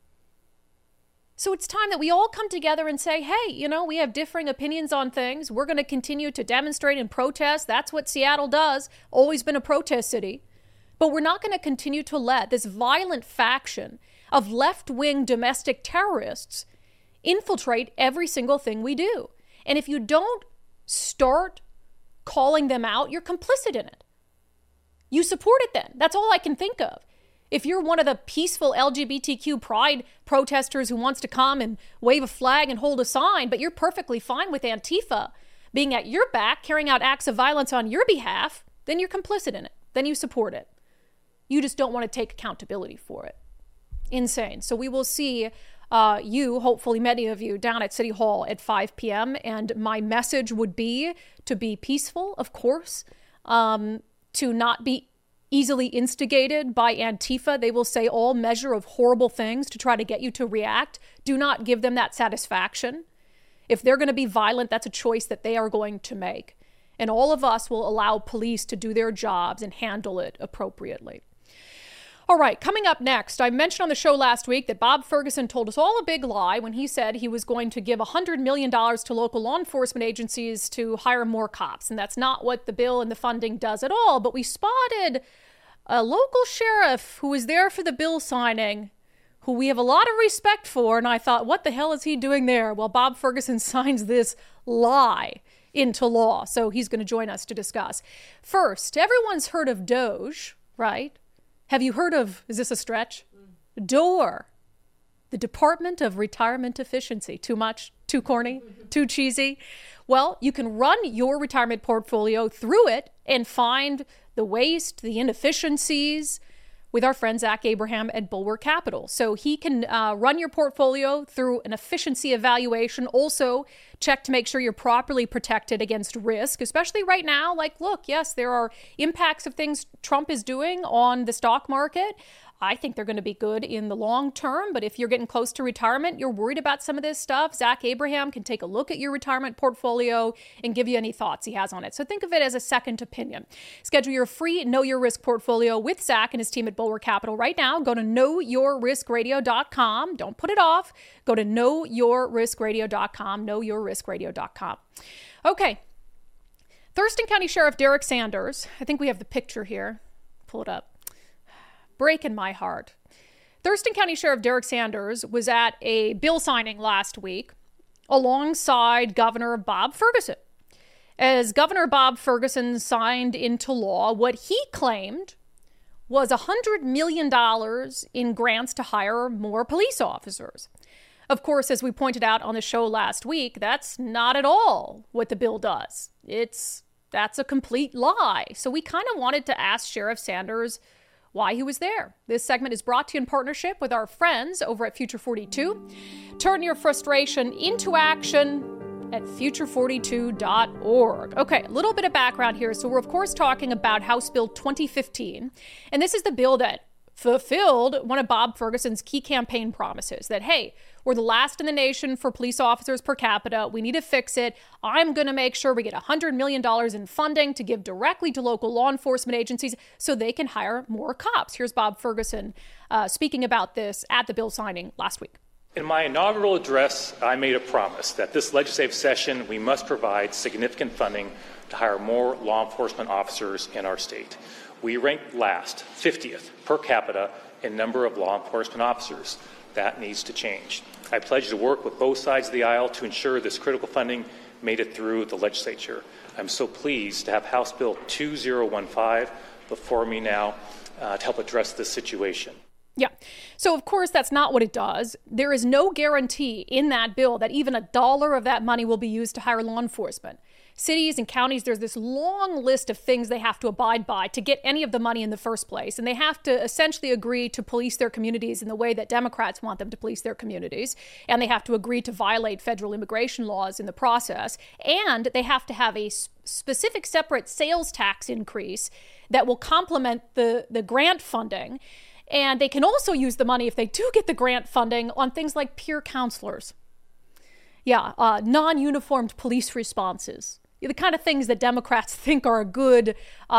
So it's time that we all come together and say, hey, we have differing opinions on things. We're going to continue to demonstrate and protest. That's what Seattle does. Always been a protest city. But we're not going to continue to let this violent faction of left-wing domestic terrorists infiltrate every single thing we do. And if you don't start calling them out, you're complicit in it. You support it then. That's all I can think of. If you're one of the peaceful LGBTQ pride protesters who wants to come and wave a flag and hold a sign, but you're perfectly fine with Antifa being at your back, carrying out acts of violence on your behalf, then you're complicit in it. Then you support it. You just don't want to take accountability for it. Insane. So we will see you, hopefully many of you, down at City Hall at 5 p.m. And my message would be to be peaceful, of course, to not be easily instigated by Antifa. They will say all measure of horrible things to try to get you to react. Do not give them that satisfaction. If they're going to be violent, that's a choice that they are going to make. And all of us will allow police to do their jobs and handle it appropriately. All right, coming up next, I mentioned on the show last week that Bob Ferguson told us all a big lie when he said he was going to give $100 million to local law enforcement agencies to hire more cops. And that's not what the bill and the funding does at all. But we spotted a local sheriff who was there for the bill signing, who we have a lot of respect for. And I thought, what the hell is he doing there? Well, Bob Ferguson signs this lie into law. So he's going to join us to discuss. First, everyone's heard of DOGE, right? Have you heard of, is this a stretch? DORE, the Department of Retirement Efficiency. Too much? Too corny? Too cheesy? Well, you can run your retirement portfolio through it and find the waste, the inefficiencies, with our friend Zach Abraham at Bulwark Capital. So he can run your portfolio through an efficiency evaluation. Also, check to make sure you're properly protected against risk, especially right now. Like, look, yes, there are impacts of things Trump is doing on the stock market. I think they're going to be good in the long term. But if you're getting close to retirement, you're worried about some of this stuff, Zach Abraham can take a look at your retirement portfolio and give you any thoughts he has on it. So think of it as a second opinion. Schedule your free Know Your Risk portfolio with Zach and his team at Bulwark Capital right now. Go to knowyourriskradio.com. Don't put it off. Go to knowyourriskradio.com, knowyourriskradio.com. Okay. Thurston County Sheriff Derek Sanders. I think we have the picture here. Pull it up. Breaking my heart. Thurston County Sheriff Derek Sanders was at a bill signing last week alongside Governor Bob Ferguson. As Governor Bob Ferguson signed into law what he claimed was $100 million in grants to hire more police officers. Of course, as we pointed out on the show last week, that's not at all what the bill does. That's a complete lie. So we kind of wanted to ask Sheriff Sanders why he was there. This segment is brought to you in partnership with our friends over at Future 42. Turn your frustration into action at future42.org. Okay, a little bit of background here. So we're, of course, talking about House Bill 2015. And this is the bill that fulfilled one of Bob Ferguson's key campaign promises that, hey, we're the last in the nation for police officers per capita. We need to fix it. I'm going to make sure we get $100 million in funding to give directly to local law enforcement agencies so they can hire more cops. Here's Bob Ferguson speaking about this at the bill signing last week. In my inaugural address, I made a promise that this legislative session, we must provide significant funding to hire more law enforcement officers in our state. We ranked last, 50th per capita in number of law enforcement officers. That needs to change. I pledge to work with both sides of the aisle to ensure this critical funding made it through the legislature. I'm so pleased to have House Bill 2015 before me now to help address this situation. Yeah. So, of course, that's not what it does. There is no guarantee in that bill that even a dollar of that money will be used to hire law enforcement. Cities and counties, there's this long list of things they have to abide by to get any of the money in the first place. And they have to essentially agree to police their communities in the way that Democrats want them to police their communities. And they have to agree to violate federal immigration laws in the process. And they have to have a specific separate sales tax increase that will complement the grant funding. And they can also use the money, if they do get the grant funding, on things like peer counselors. Yeah, non-uniformed police responses. The kind of things that Democrats think are a good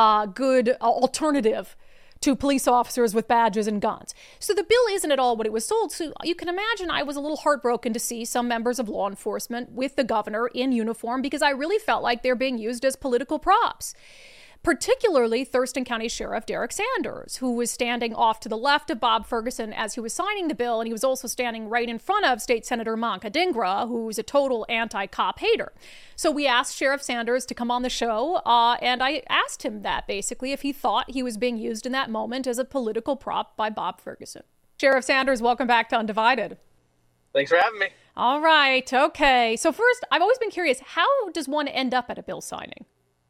alternative to police officers with badges and guns. So the bill isn't at all what it was sold. So you can imagine I was a little heartbroken to see some members of law enforcement with the governor in uniform because I really felt like they're being used as political props. Particularly Thurston County Sheriff Derek Sanders, who was standing off to the left of Bob Ferguson as he was signing the bill, and he was also standing right in front of State Senator Manka Dhingra, who's a total anti-cop hater. So we asked Sheriff Sanders to come on the show, and I asked him that, basically, if he thought he was being used in that moment as a political prop by Bob Ferguson. Sheriff Sanders, welcome back to Undivided. Thanks for having me. All right, okay. So first, I've always been curious, how does one end up at a bill signing?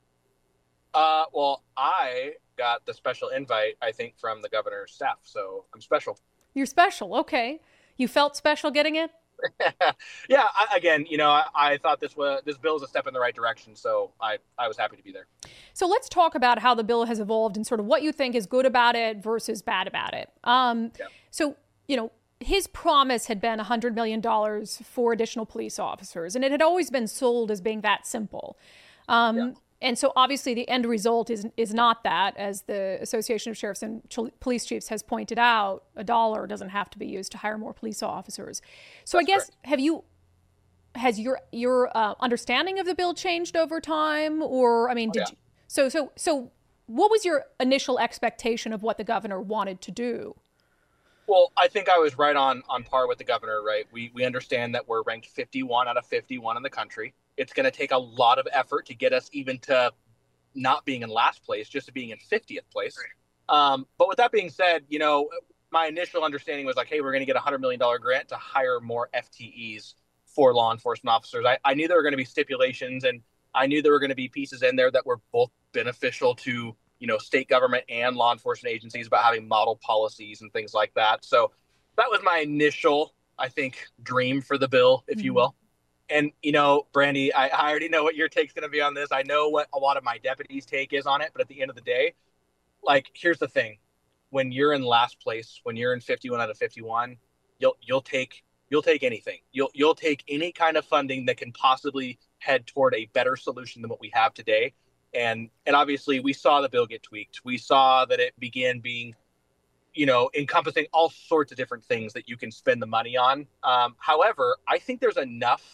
Well, I got the special invite, I think, from the governor's staff, so I'm special. You're special, okay. You felt special getting it? Yeah, I thought this bill is a step in the right direction, so I was happy to be there. So let's talk about how the bill has evolved and sort of what you think is good about it versus bad about it. So, his promise had been $100 million for additional police officers, and it had always been sold as being that simple. And so obviously the end result is not that, as the Association of Sheriffs and Police Chiefs has pointed out. A dollar doesn't have to be used to hire more police officers. So that's I guess correct. Has your understanding of the bill changed over time, or So what was your initial expectation of what the governor wanted to do? Well, I think I was right on par with the governor, right? We understand that we're ranked 51 out of 51 in the country. It's going to take a lot of effort to get us even to not being in last place, just to being in 50th place. But with that being said, my initial understanding was like, hey, we're going to get a $100 million grant to hire more FTEs for law enforcement officers. I knew there were going to be stipulations, and I knew there were going to be pieces in there that were both beneficial to state government and law enforcement agencies about having model policies and things like that. So that was my initial, I think, dream for the bill, if you will. And, Brandy, I already know what your take's going to be on this. I know what a lot of my deputies' take is on it. But at the end of the day, here's the thing. When you're in last place, when you're in 51 out of 51, you'll take anything. You'll take any kind of funding that can possibly head toward a better solution than what we have today. And obviously, we saw the bill get tweaked. We saw that it began being encompassing all sorts of different things that you can spend the money on. However, I think there's enough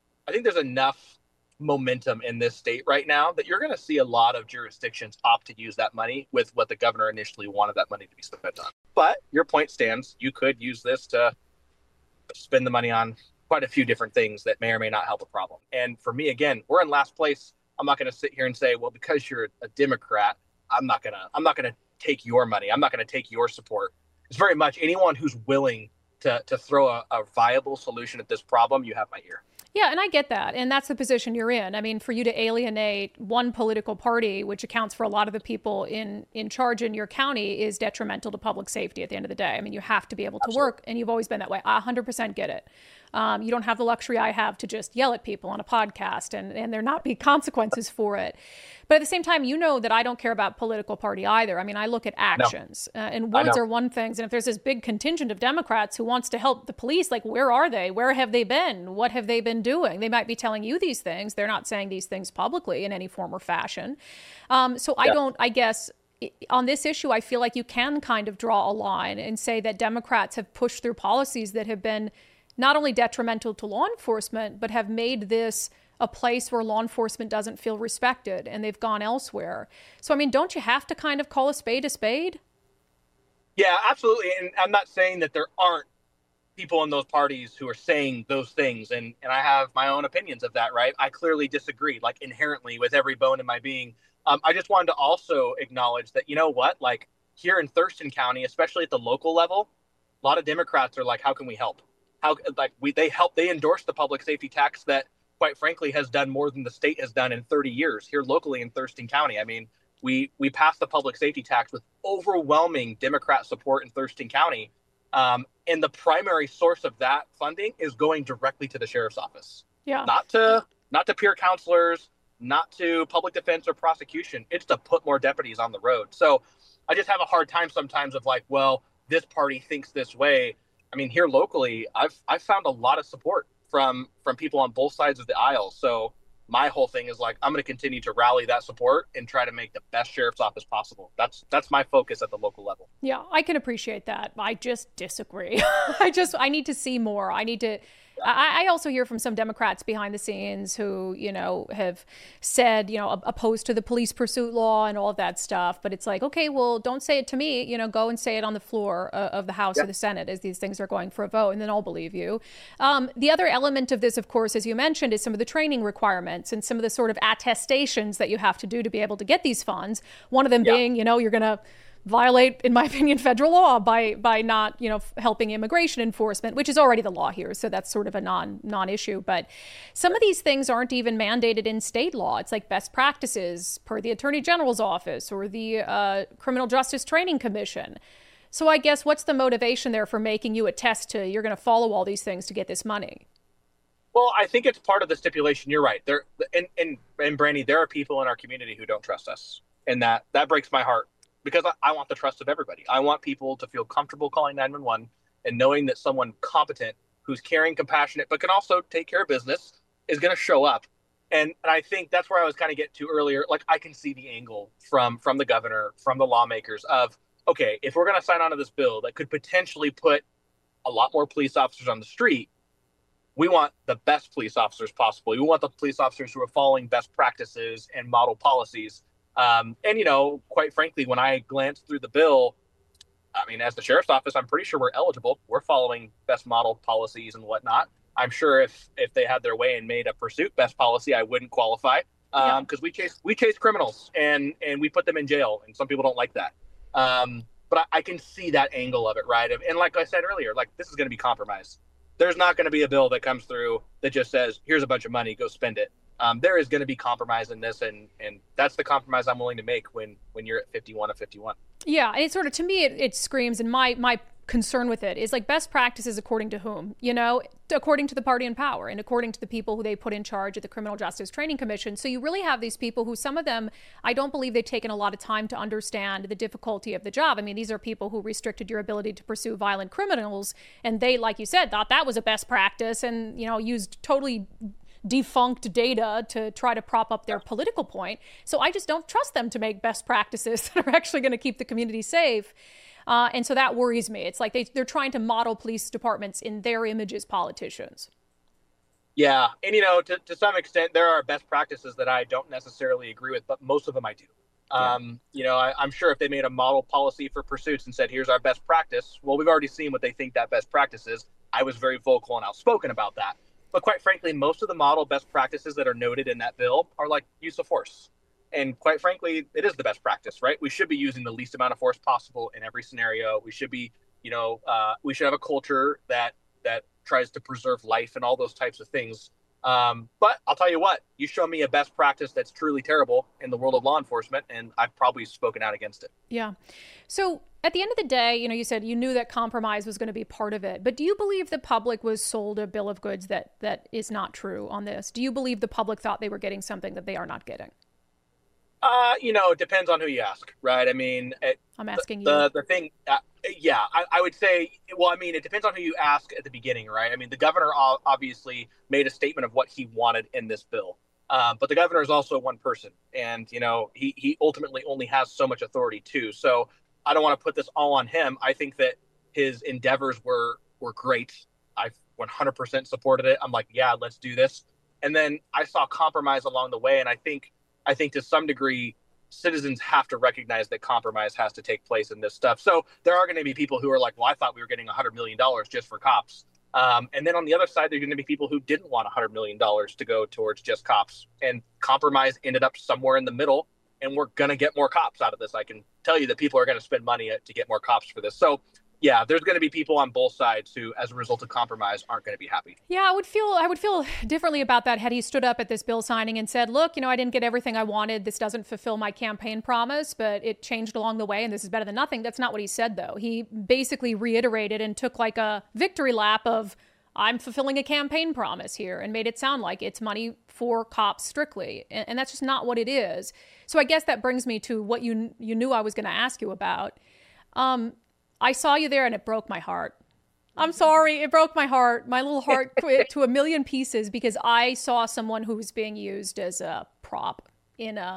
momentum in this state right now that you're going to see a lot of jurisdictions opt to use that money with what the governor initially wanted that money to be spent on. But your point stands. You could use this to spend the money on quite a few different things that may or may not help a problem. And for me, again, we're in last place. I'm not going to sit here and say, well, because you're a Democrat, I'm not going to take your money. I'm not going to take your support. It's very much anyone who's willing to throw a viable solution at this problem, you have my ear. Yeah, and I get that. And that's the position you're in. I mean, for you to alienate one political party, which accounts for a lot of the people in charge in your county, is detrimental to public safety at the end of the day. I mean, you have to be able to work, and you've always been that way. I 100% get it. You don't have the luxury I have to just yell at people on a podcast and there not be consequences for it. But at the same time, that I don't care about political party either. I mean, I look at actions and words are one thing. And if there's this big contingent of Democrats who wants to help the police, where are they? Where have they been? What have they been doing? They might be telling you these things. They're not saying these things publicly in any form or fashion. I guess on this issue, I feel like you can kind of draw a line and say that Democrats have pushed through policies that have been not only detrimental to law enforcement, but have made this a place where law enforcement doesn't feel respected and they've gone elsewhere. So, I mean, don't you have to kind of call a spade a spade? Yeah, absolutely. And I'm not saying that there aren't people in those parties who are saying those things. And I have my own opinions of that, right? I clearly disagree, inherently with every bone in my being. I just wanted to also acknowledge that, here in Thurston County, especially at the local level, a lot of Democrats are like, how can we help? They endorse the public safety tax that, quite frankly, has done more than the state has done in 30 years here locally in Thurston County. I mean, we passed the public safety tax with overwhelming Democrat support in Thurston County. And the primary source of that funding is going directly to the sheriff's office. Yeah. Not to peer counselors, not to public defense or prosecution. It's to put more deputies on the road. So I just have a hard time sometimes of this party thinks this way. I mean, here locally, I've found a lot of support from people on both sides of the aisle. So my whole thing is I'm going to continue to rally that support and try to make the best sheriff's office possible. That's my focus at the local level. Yeah, I can appreciate that. I just disagree. I need to see more. I also hear from some Democrats behind the scenes who, have said, opposed to the police pursuit law and all of that stuff. But it's okay, well, don't say it to me, go and say it on the floor of the House or the Senate as these things are going for a vote, and then I'll believe you. The other element of this, of course, as you mentioned, is some of the training requirements and some of the sort of attestations that you have to do to be able to get these funds. One of them being, you're going to violate, in my opinion, federal law by not, helping immigration enforcement, which is already the law here. So that's sort of a non-issue. But some of these things aren't even mandated in state law. It's best practices per the Attorney General's office or the Criminal Justice Training Commission. So I guess what's the motivation there for making you attest to you're going to follow all these things to get this money? Well, I think it's part of the stipulation. You're right. And Brandy, there are people in our community who don't trust us. And that breaks my heart. Because I want the trust of everybody. I want people to feel comfortable calling 911 and knowing that someone competent who's caring, compassionate, but can also take care of business is going to show up. And I think that's where I was kind of getting to earlier. I can see the angle from the governor, from the lawmakers of, okay, if we're going to sign on to this bill that could potentially put a lot more police officers on the street, we want the best police officers possible. We want the police officers who are following best practices and model policies. Quite frankly, when I glanced through the bill, I mean, as the sheriff's office, I'm pretty sure we're eligible. We're following best model policies and whatnot. I'm sure if they had their way and made a pursuit best policy, I wouldn't qualify because we chase criminals and we put them in jail. And some people don't like that. But I can see that angle of it, right? And like I said earlier, this is going to be compromised. There's not going to be a bill that comes through that just says, here's a bunch of money, go spend it. There is going to be compromise in this, and that's the compromise I'm willing to make when you're at 51 of 51. Yeah, and it's sort of, to me, it screams, and my concern with it is like best practices according to whom, according to the party in power and according to the people who they put in charge of the Criminal Justice Training Commission. So you really have these people who, some of them, I don't believe they've taken a lot of time to understand the difficulty of the job. I mean, these are people who restricted your ability to pursue violent criminals, and they, like you said, thought that was a best practice and, used totally defunct data to try to prop up their political point. So I just don't trust them to make best practices that are actually going to keep the community safe. And so that worries me. It's like they're trying to model police departments in their image as politicians. Yeah. And, to some extent, there are best practices that I don't necessarily agree with, but most of them I do. Yeah. I'm sure if they made a model policy for pursuits and said, here's our best practice, well, we've already seen what they think that best practice is. I was very vocal and outspoken about that. But quite frankly, most of the model best practices that are noted in that bill are like use of force. And quite frankly, it is the best practice, right? We should be using the least amount of force possible in every scenario. We should be, we should have a culture that tries to preserve life and all those types of things. But I'll tell you what, you show me a best practice that's truly terrible in the world of law enforcement, and I've probably spoken out against it. Yeah. So at the end of the day, you said you knew that compromise was going to be part of it. But do you believe the public was sold a bill of goods that is not true on this? Do you believe the public thought they were getting something that they are not getting? It depends on who you ask, right? I mean, I'm asking you. The thing, I would say, it depends on who you ask at the beginning, right? I mean, the governor obviously made a statement of what he wanted in this bill. But the governor is also one person, and, he ultimately only has so much authority too. So I don't want to put this all on him. I think that his endeavors were great. I 100% supported it. I'm like, yeah, let's do this. And then I saw compromise along the way, and I think to some degree, citizens have to recognize that compromise has to take place in this stuff. So there are going to be people who are like, well, I thought we were getting $100 million just for cops. And then on the other side, there's going to be people who didn't want $100 million to go towards just cops. And compromise ended up somewhere in the middle, and we're going to get more cops out of this. I can tell you that people are going to spend money to get more cops for this. So yeah, there's going to be people on both sides who, as a result of compromise, aren't going to be happy. Yeah, I would feel differently about that had he stood up at this bill signing and said, look, I didn't get everything I wanted. This doesn't fulfill my campaign promise, but it changed along the way, and this is better than nothing. That's not what he said, though. He basically reiterated and took like a victory lap of, I'm fulfilling a campaign promise here, and made it sound like it's money for cops strictly. And that's just not what it is. So I guess that brings me to what you knew I was going to ask you about. I saw you there and it broke my heart. I'm sorry. It broke my heart. My little heart quit to a million pieces because I saw someone who was being used as a prop in a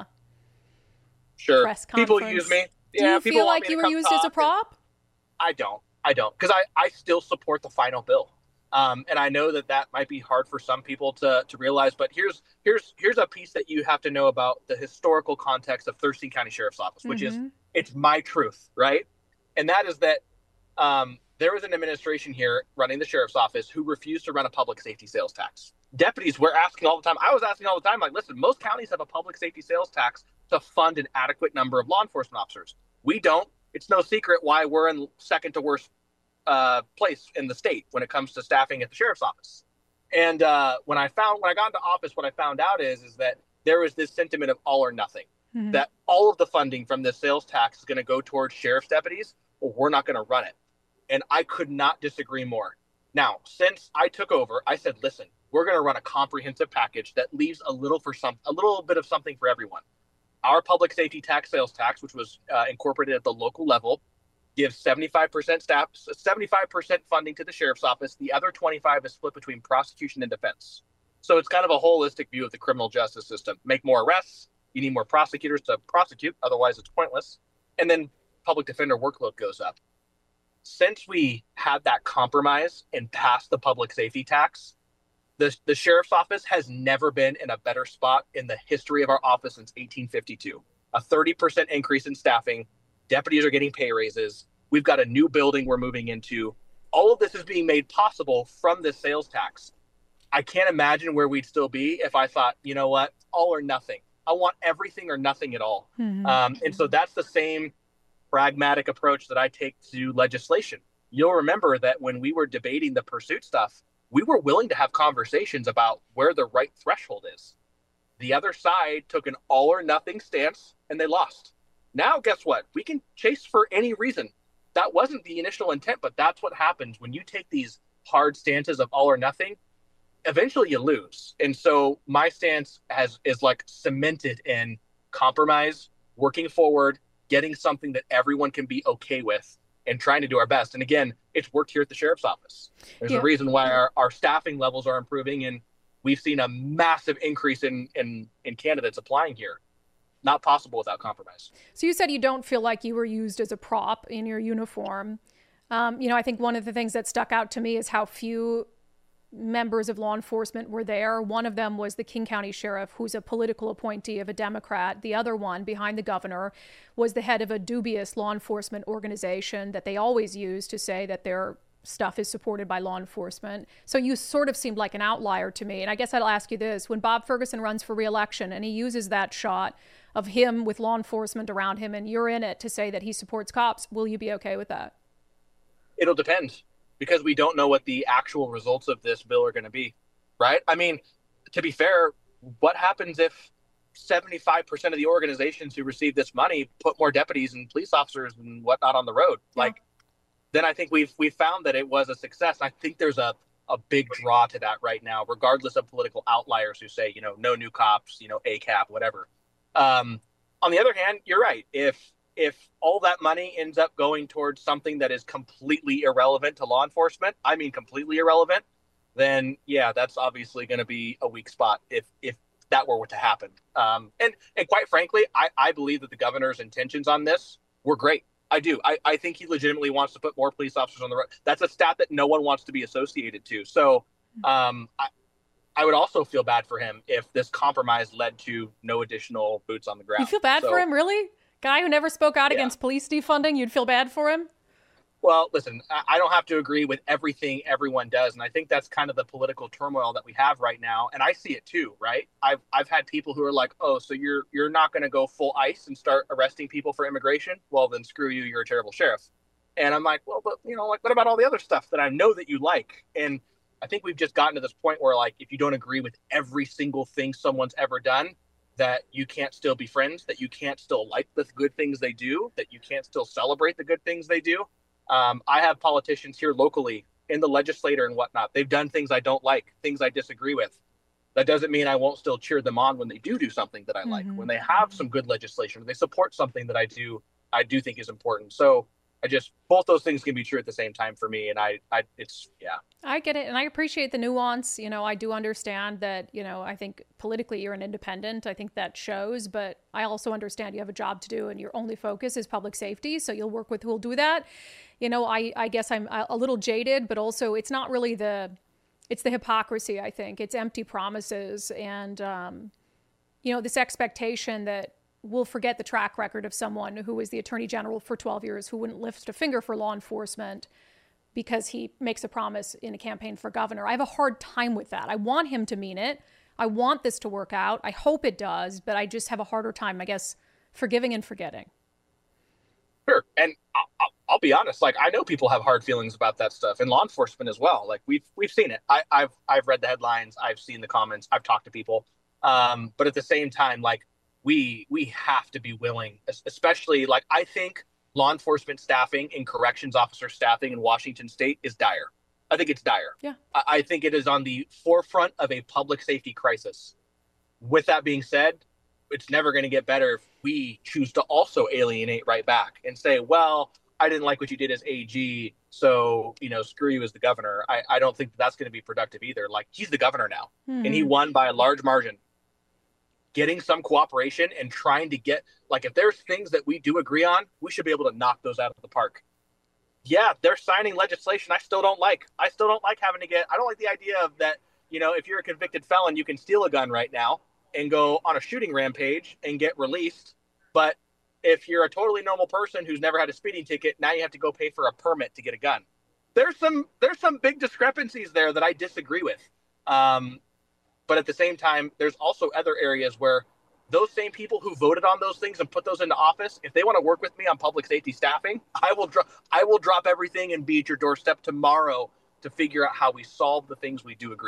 press conference. People use me. Do you feel like you were used as a prop? I don't. Because I still support the final bill. And I know that might be hard for some people to realize, but here's a piece that you have to know about the historical context of Thurston County Sheriff's Office, which is, it's my truth, right? And that is that there was an administration here running the sheriff's office who refused to run a public safety sales tax. Deputies were asking all the time. I was asking all the time, like, listen, most counties have a public safety sales tax to fund an adequate number of law enforcement officers. We don't. It's no secret why we're in second to worst place in the state when it comes to staffing at the sheriff's office. And when I got into office, what I found out is that there was this sentiment of all or nothing, that all of the funding from this sales tax is going to go towards sheriff's deputies, or we're not going to run it. And I could not disagree more. Now, since I took over, I said, listen, we're going to run a comprehensive package that leaves a little bit of something for everyone. Our public safety tax sales tax, which was incorporated at the local level, gives 75% staff, 75% funding to the sheriff's office. The other 25 is split between prosecution and defense. So it's kind of a holistic view of the criminal justice system. Make more arrests. You need more prosecutors to prosecute. Otherwise, it's pointless. And then public defender workload goes up. Since we had that compromise and passed the public safety tax, the sheriff's office has never been in a better spot in the history of our office since 1852. A 30% increase in staffing. Deputies are getting pay raises. We've got a new building we're moving into. All of this is being made possible from this sales tax. I can't imagine where we'd still be if I thought, you know what, all or nothing. I want everything or nothing at all. And so that's the same pragmatic approach that I take to legislation. You'll remember that when we were debating the pursuit stuff, we were willing to have conversations about where the right threshold is. The other side took an all or nothing stance and they lost. Now, guess what? We can chase for any reason. That wasn't the initial intent, but that's what happens when you take these hard stances of all or nothing. Eventually you lose. And so my stance is like cemented in compromise, working forward, getting something that everyone can be okay with, and trying to do our best. And again, it's worked here at the sheriff's office. There's a reason why our staffing levels are improving, and we've seen a massive increase in candidates applying here. Not possible without compromise. So you said you don't feel like you were used as a prop in your uniform. I think one of the things that stuck out to me is how few members of law enforcement were there. One of them was the King County Sheriff, who's a political appointee of a Democrat. The other one, behind the governor, was the head of a dubious law enforcement organization that they always use to say that their stuff is supported by law enforcement. So you sort of seemed like an outlier to me. And I guess I'll ask you this. When Bob Ferguson runs for re-election and he uses that shot of him with law enforcement around him and you're in it to say that he supports cops, will you be okay with that? It'll depend, because we don't know what the actual results of this bill are going to be, right? I mean, to be fair, what happens if 75% of the organizations who receive this money put more deputies and police officers and whatnot on the road? Yeah. Then I think we've found that it was a success. I think there's a big draw to that right now, regardless of political outliers who say, no new cops, ACAB, whatever. On the other hand, you're right. If all that money ends up going towards something that is completely irrelevant to law enforcement, I mean completely irrelevant, then yeah, that's obviously going to be a weak spot if that were to happen. And quite frankly, I believe that the governor's intentions on this were great. I do. I think he legitimately wants to put more police officers on the road. That's a stat that no one wants to be associated to. So I would also feel bad for him if this compromise led to no additional boots on the ground. You feel bad for him, really? Guy who never spoke out against police defunding, you'd feel bad for him? Well, listen, I don't have to agree with everything everyone does. And I think that's kind of the political turmoil that we have right now. And I see it too, right? I've had people who are like, oh, so you're not going to go full ICE and start arresting people for immigration? Well, then screw you. You're a terrible sheriff. And I'm like, well, but what about all the other stuff that I know that you like? And I think we've just gotten to this point where, if you don't agree with every single thing someone's ever done, that you can't still be friends, that you can't still like the good things they do, that you can't still celebrate the good things they do. I have politicians here locally in the legislature and whatnot. They've done things I don't like, things I disagree with. That doesn't mean I won't still cheer them on when they do something that I like, when they have some good legislation, when they support something that I do think is important. So both those things can be true at the same time for me. And I get it. And I appreciate the nuance. I do understand that, I think politically you're an independent. I think that shows, but I also understand you have a job to do and your only focus is public safety. So you'll work with who will do that. I guess I'm a little jaded, but also it's not really it's the hypocrisy. I think it's empty promises and, this expectation that we'll forget the track record of someone who was the attorney general for 12 years, who wouldn't lift a finger for law enforcement because he makes a promise in a campaign for governor. I have a hard time with that. I want him to mean it. I want this to work out. I hope it does, but I just have a harder time, I guess, forgiving and forgetting. Sure. And I'll be honest, I know people have hard feelings about that stuff, and law enforcement as well. We've seen it. I've read the headlines. I've seen the comments. I've talked to people. But at the same time, we have to be willing, especially I think law enforcement staffing and corrections officer staffing in Washington state is dire. I think it's dire. Yeah. I think it is on the forefront of a public safety crisis. With that being said, it's never going to get better if we choose to also alienate right back and say, well, I didn't like what you did as AG, so, screw you as the governor. I don't think that's going to be productive either. He's the governor now, and he won by a large margin. Getting some cooperation and trying to get, if there's things that we do agree on, we should be able to knock those out of the park. Yeah, they're signing legislation I still don't like. I still don't like I don't like the idea of that, if you're a convicted felon, you can steal a gun right now and go on a shooting rampage and get released. But if you're a totally normal person who's never had a speeding ticket, now you have to go pay for a permit to get a gun. There's some big discrepancies there that I disagree with. But at the same time, there's also other areas where those same people who voted on those things and put those into office, if they want to work with me on public safety staffing, I will drop everything and be at your doorstep tomorrow to figure out how we solve the things we do agree on.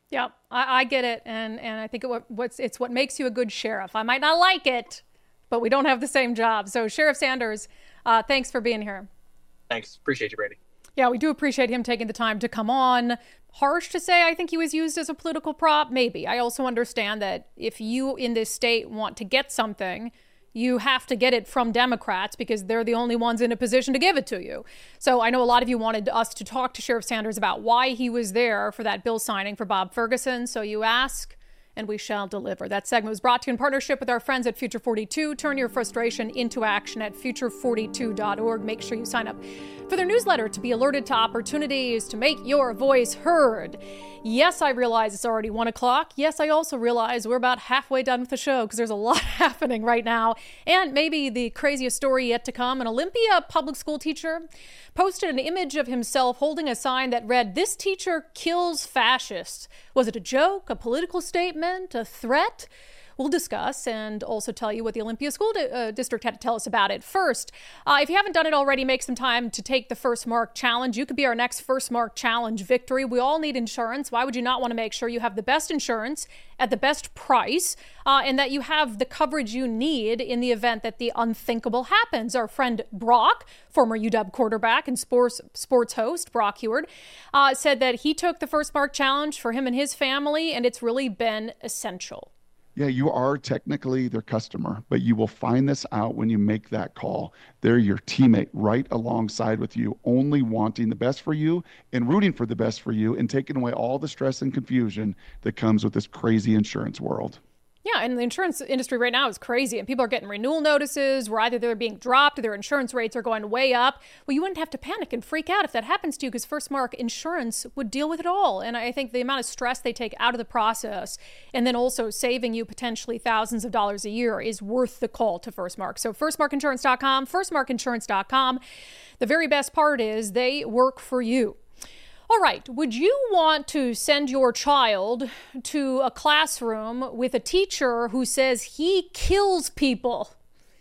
Yeah, I get it. And I think it's what makes you a good sheriff. I might not like it, but we don't have the same job. So Sheriff Sanders, thanks for being here. Thanks. Appreciate you, Brady. Yeah, we do appreciate him taking the time to come on. Harsh to say I think he was used as a political prop? Maybe. I also understand that if you in this state want to get something, you have to get it from Democrats because they're the only ones in a position to give it to you. So I know a lot of you wanted us to talk to Sheriff Sanders about why he was there for that bill signing for Bob Ferguson. So you ask, and we shall deliver. That segment was brought to you in partnership with our friends at Future 42. Turn your frustration into action at future42.org. Make sure you sign up for their newsletter to be alerted to opportunities to make your voice heard. Yes, I realize it's already 1 o'clock. Yes, I also realize we're about halfway done with the show because there's a lot happening right now. And maybe the craziest story yet to come. An Olympia public school teacher posted an image of himself holding a sign that read, "This teacher kills fascists." Was it a joke, a political statement, a threat? We'll discuss and also tell you what the Olympia School District had to tell us about it. First, if you haven't done it already, make some time to take the First Mark Challenge. You could be our next First Mark Challenge victory. We all need insurance. Why would you not want to make sure you have the best insurance at the best price and that you have the coverage you need in the event that the unthinkable happens? Our friend Brock, former UW quarterback and sports host, Brock Heward, said that he took the First Mark Challenge for him and his family, and it's really been essential. Yeah, you are technically their customer, but you will find this out when you make that call. They're your teammate right alongside with you, only wanting the best for you and rooting for the best for you and taking away all the stress and confusion that comes with this crazy insurance world. Yeah, and the insurance industry right now is crazy, and people are getting renewal notices where either they're being dropped or their insurance rates are going way up. Well, you wouldn't have to panic and freak out if that happens to you because First Mark Insurance would deal with it all. And I think the amount of stress they take out of the process and then also saving you potentially thousands of dollars a year is worth the call to First Mark. So firstmarkinsurance.com, firstmarkinsurance.com. The very best part is they work for you. All right, would you want to send your child to a classroom with a teacher who says he kills people?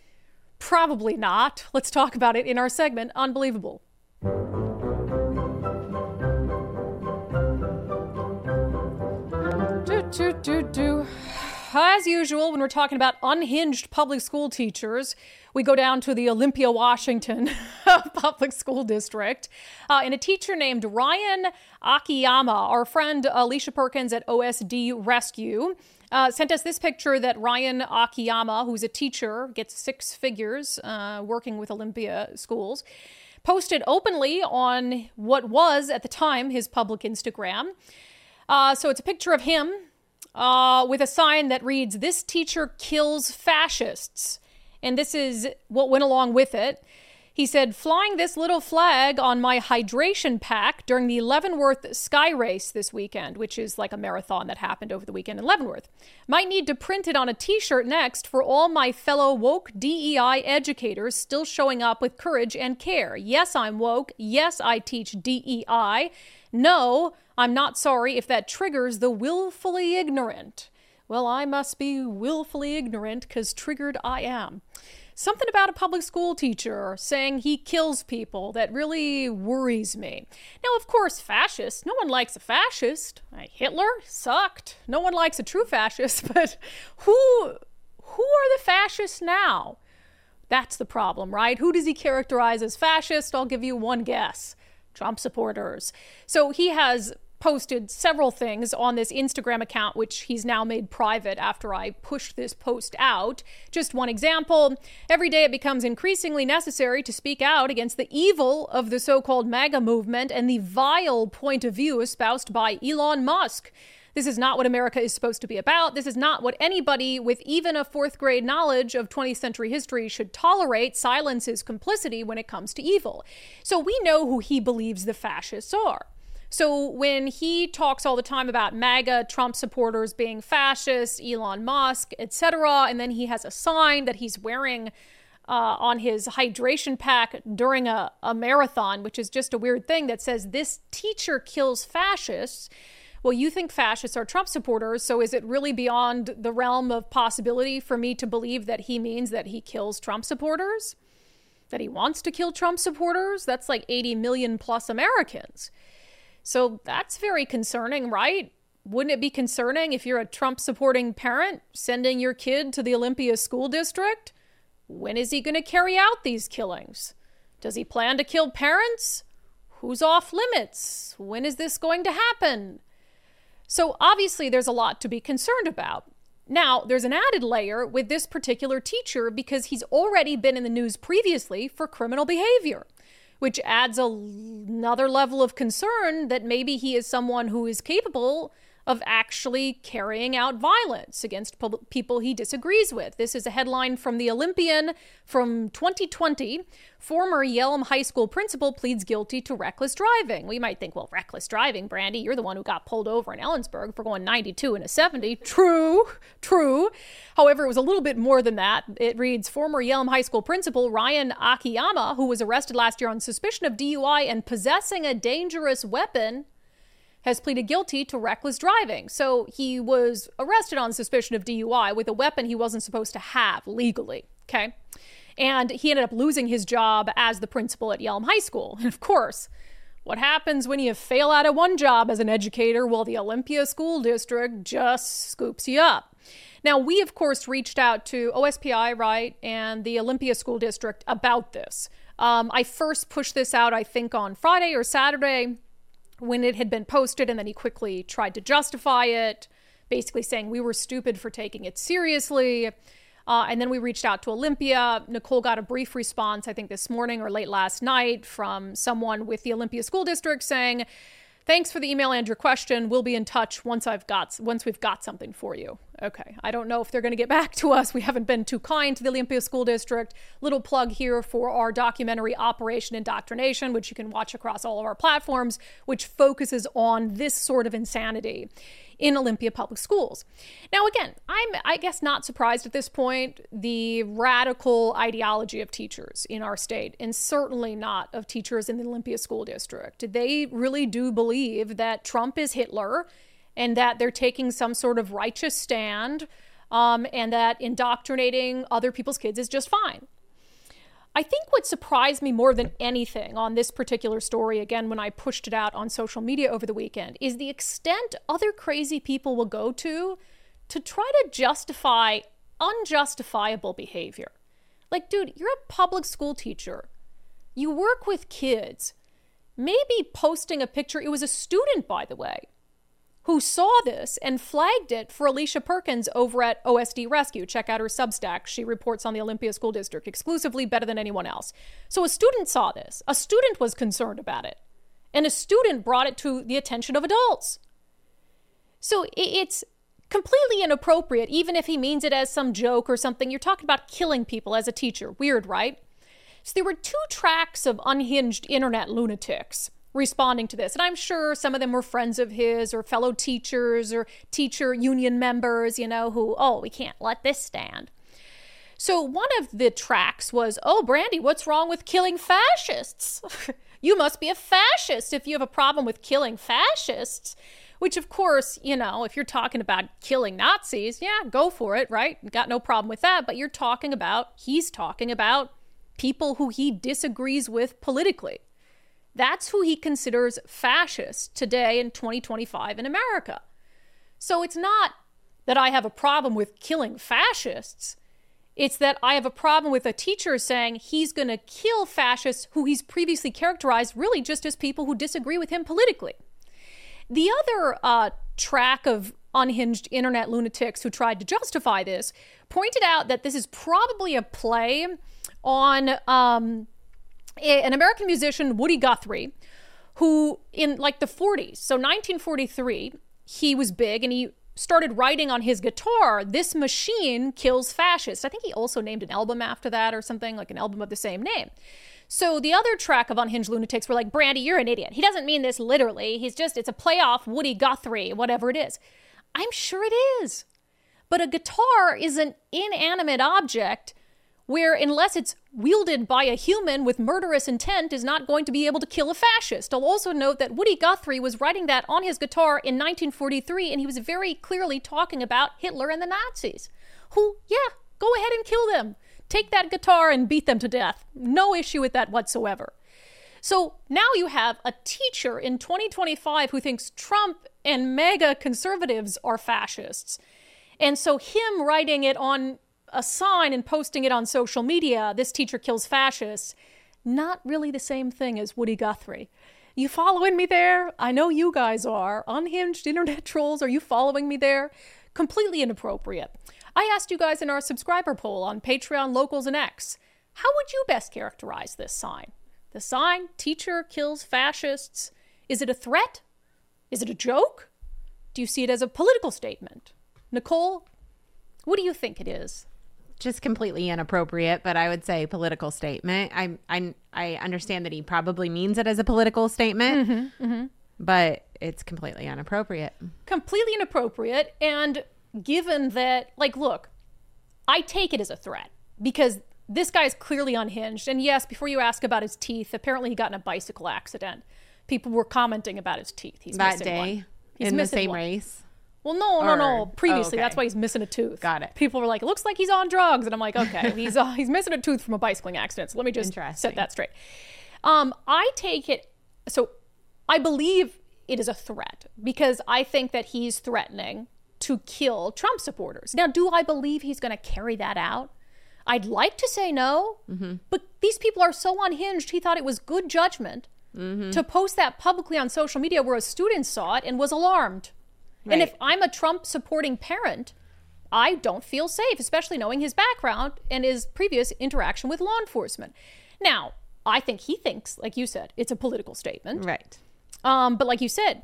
Probably not. Let's talk about it in our segment, Unbelievable. As usual, when we're talking about unhinged public school teachers, we go down to the Olympia, Washington public school district. And a teacher named Ryan Akiyama, our friend Alicia Perkins at OSD Rescue, sent us this picture that Ryan Akiyama, who's a teacher, gets 6 figures working with Olympia schools, posted openly on what was, at the time, his public Instagram. So it's a picture of him with a sign that reads, "This teacher kills fascists." And this is what went along with it. He said, "Flying this little flag on my hydration pack during the Leavenworth Sky Race this weekend," which is like a marathon that happened over the weekend in Leavenworth. "Might need to print it on a t-shirt next for all my fellow woke DEI educators still showing up with courage and care. Yes, I'm woke. Yes, I teach DEI. No, I'm not sorry if that triggers the willfully ignorant. Well, I must be willfully ignorant because triggered I am." Something about a public school teacher saying he kills people that really worries me. Now, of course, fascists. No one likes a fascist. Hitler sucked. No one likes a true fascist. But who are the fascists now? That's the problem, right? Who does he characterize as fascist? I'll give you one guess. Trump supporters. So he has posted several things on this Instagram account, which he's now made private after I pushed this post out. Just one example, every day it becomes increasingly necessary to speak out against the evil of the so-called MAGA movement and the vile point of view espoused by Elon Musk. This is not what America is supposed to be about. This is not what anybody with even a 4th grade knowledge of 20th century history should tolerate. Silence is complicity when it comes to evil. So we know who he believes the fascists are. So when he talks all the time about MAGA, Trump supporters being fascists, Elon Musk, etc., and then he has a sign that he's wearing on his hydration pack during a marathon, which is just a weird thing that says, "This teacher kills fascists." Well, you think fascists are Trump supporters, so is it really beyond the realm of possibility for me to believe that he means that he kills Trump supporters? That he wants to kill Trump supporters? That's like 80 million plus Americans. So that's very concerning, right? wouldn't it be concerning if you're a Trump-supporting parent sending your kid to the Olympia School District? When is he going to carry out these killings? Does he plan to kill parents? Who's off limits? When is this going to happen? So obviously there's a lot to be concerned about. Now, there's an added layer with this particular teacher because he's already been in the news previously for criminal behavior, which adds another level of concern that maybe he is someone who is capable of actually carrying out violence against people he disagrees with. This is a headline from The Olympian from 2020. Former Yelm High School principal pleads guilty to reckless driving. We might think, well, reckless driving, Brandy, you're the one who got pulled over in Ellensburg for going 92 in a 70. True. However, it was a little bit more than that. It reads, former Yelm High School principal Ryan Akiyama, who was arrested last year on suspicion of DUI and possessing a dangerous weapon, has pleaded guilty to reckless driving. So he was arrested on suspicion of DUI with a weapon he wasn't supposed to have legally, okay? And he ended up losing his job as the principal at Yelm High School. And of course, what happens when you fail out of one job as an educator? Well, the Olympia School District just scoops you up. Now, we, of course, reached out to OSPI, right, and the Olympia School District about this. I first pushed this out, I think, on Friday or Saturday, when it had been posted, and then he quickly tried to justify it, basically saying we were stupid for taking it seriously. And then we reached out to Olympia. Nicole got a brief response, I think this morning or late last night, from someone with the Olympia School District saying, thanks for the email and your question. We'll be in touch once we've got something for you. Okay. I don't know if they're going to get back to us. We haven't been too kind to the Olympia School District. Little plug here for our documentary Operation Indoctrination, which you can watch across all of our platforms, which focuses on this sort of insanity in Olympia Public Schools. Now, again, I'm, I guess, not surprised at this point, the radical ideology of teachers in our state, and certainly not of teachers in the Olympia School District. They really do believe that Trump is Hitler and that they're taking some sort of righteous stand, and that indoctrinating other people's kids is just fine. I think what surprised me more than anything on this particular story, again, when I pushed it out on social media over the weekend, is the extent other crazy people will go to try to justify unjustifiable behavior. Like, dude, you're a public school teacher. You work with kids. Maybe posting a picture, it was a student, by the way, who saw this and flagged it for Alicia Perkins over at OSD Rescue. Check out her Substack. She reports on the Olympia School District exclusively, better than anyone else. So a student saw this. A student was concerned about it. And a student brought it to the attention of adults. So it's completely inappropriate, even if he means it as some joke or something. You're talking about killing people as a teacher. Weird, right? So there were 2 tracks of unhinged internet lunatics responding to this. And I'm sure some of them were friends of his or fellow teachers or teacher union members, who, we can't let this stand. So one of the tracks was, Brandy, what's wrong with killing fascists? You must be a fascist if you have a problem with killing fascists. Which, of course, if you're talking about killing Nazis, yeah, go for it, right? Got no problem with that. But he's talking about people who he disagrees with politically. That's who he considers fascist today in 2025 in America. So it's not that I have a problem with killing fascists. It's that I have a problem with a teacher saying he's going to kill fascists who he's previously characterized really just as people who disagree with him politically. The other track of unhinged internet lunatics who tried to justify this pointed out that this is probably a play on an American musician, Woody Guthrie, who in like the 40s, so 1943, he was big and he started writing on his guitar, "This machine kills fascists." I think he also named an album after that or something, like an album of the same name. So the other track of unhinged lunatics were like, Brandy, you're an idiot. He doesn't mean this literally. It's a play off Woody Guthrie, whatever it is. I'm sure it is. But a guitar is an inanimate object where, unless it's wielded by a human with murderous intent, is not going to be able to kill a fascist. I'll also note that Woody Guthrie was writing that on his guitar in 1943, and he was very clearly talking about Hitler and the Nazis, who, go ahead and kill them. Take that guitar and beat them to death. No issue with that whatsoever. So now you have a teacher in 2025 who thinks Trump and mega conservatives are fascists. And so him writing it on a sign and posting it on social media, this teacher kills fascists, not really the same thing as Woody Guthrie. You following me there? I know you guys are. Unhinged internet trolls, are you following me there? Completely inappropriate. I asked you guys in our subscriber poll on Patreon, Locals, and X, how would you best characterize this sign? The sign, teacher kills fascists. Is it a threat? Is it a joke? Do you see it as a political statement? Nicole, what do you think it is? Just completely inappropriate, but I would say political statement. I understand that he probably means it as a political statement, but it's completely inappropriate. Completely inappropriate. And given that, like, look, I take it as a threat because this guy's clearly unhinged. And yes, before you ask about his teeth, apparently he got in a bicycle accident. People were commenting about his teeth. He's that missing day one. He's in the missing same one. race. Well, no. Previously, okay. That's why he's missing a tooth. Got it. People were like, it looks like he's on drugs. And I'm like, okay, he's missing a tooth from a bicycling accident. So let me just set that straight. I take it, so I believe it is a threat because I think that he's threatening to kill Trump supporters. Now, do I believe he's going to carry that out? I'd like to say no, but these people are so unhinged, he thought it was good judgment to post that publicly on social media where a student saw it and was alarmed. Right. And if I'm a Trump supporting parent, I don't feel safe, especially knowing his background and his previous interaction with law enforcement. Now, I think he thinks, like you said, it's a political statement. Right. But like you said,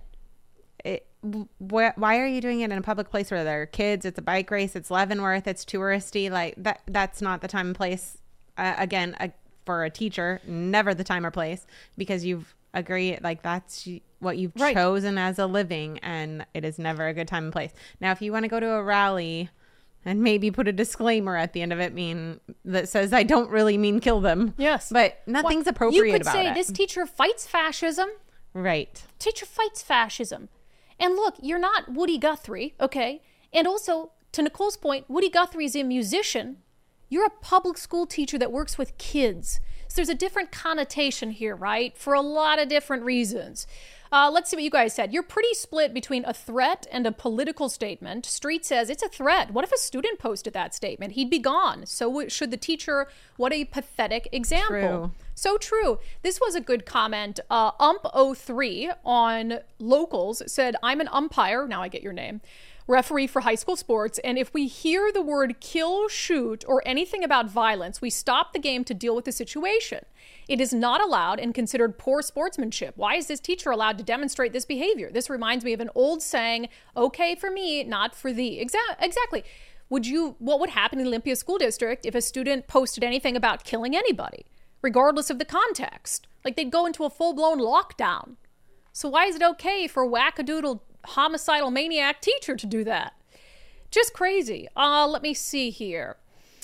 why are you doing it in a public place where there are kids? It's a bike race. It's Leavenworth. It's touristy. Like that's not the time and place. For a teacher, never the time or place, because you've agreed, like that's what you've chosen as a living, and it is never a good time and place. Now, if you want to go to a rally and maybe put a disclaimer at the end of it that says, I don't really mean kill them. Yes. But nothing's appropriate about it. You could say this teacher fights fascism. Right. Teacher fights fascism. And look, you're not Woody Guthrie, okay? And also, to Nicole's point, Woody Guthrie is a musician. You're a public school teacher that works with kids. So there's a different connotation here, right? For a lot of different reasons. Let's see what you guys said. You're pretty split between a threat and a political statement. Street says it's a threat. What if a student posted that statement? He'd be gone. So should the teacher. What a pathetic example. True. So true. This was a good comment. Ump03 on Locals said, I'm an umpire. Now I get your name. Referee for high school sports, and if we hear the word kill, shoot, or anything about violence, we stop the game to deal with the situation. It is not allowed and considered poor sportsmanship. Why is this teacher allowed to demonstrate this behavior? This reminds me of an old saying, okay for me, not for thee. Exactly. What would happen in the Olympia School District if a student posted anything about killing anybody, regardless of the context? Like, they'd go into a full-blown lockdown. So why is it okay for a wackadoodle homicidal maniac teacher to do that? Just crazy. Let me see here.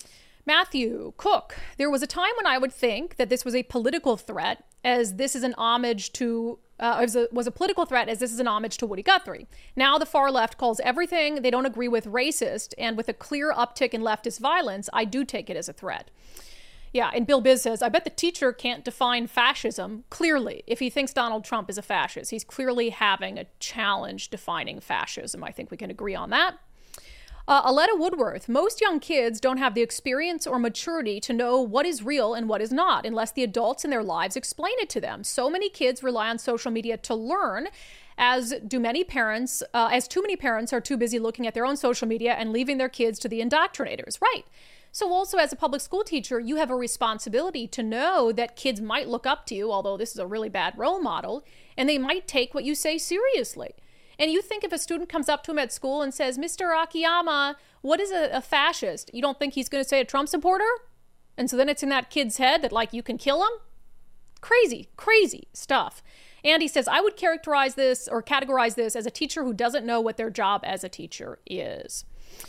Matthew Cook, there was a time when I would think that this was a political threat, as this is an homage to was a political threat, as this is an homage to Woody Guthrie. Now the far left calls everything they don't agree with racist, and with a clear uptick in leftist violence, I do take it as a threat. Yeah, and Bill Biz says, I bet the teacher can't define fascism clearly. If he thinks Donald Trump is a fascist, he's clearly having a challenge defining fascism. I think we can agree on that. Aletta Woodworth, most young kids don't have the experience or maturity to know what is real and what is not, unless the adults in their lives explain it to them. So many kids rely on social media to learn, as too many parents are too busy looking at their own social media and leaving their kids to the indoctrinators. Right. So also, as a public school teacher, you have a responsibility to know that kids might look up to you, although this is a really bad role model, and they might take what you say seriously. And you think if a student comes up to him at school and says, Mr. Akiyama, what is a fascist? You don't think he's going to say a Trump supporter? And so then it's in that kid's head that, like, you can kill him? Crazy stuff. And he says, I would categorize this as a teacher who doesn't know what their job as a teacher is.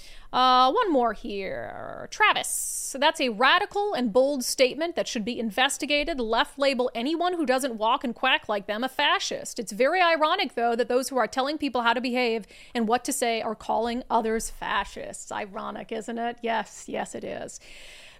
One more here. Travis. So that's a radical and bold statement that should be investigated. Left label anyone who doesn't walk and quack like them a fascist. It's very ironic, though, that those who are telling people how to behave and what to say are calling others fascists. Ironic, isn't it? Yes, it is.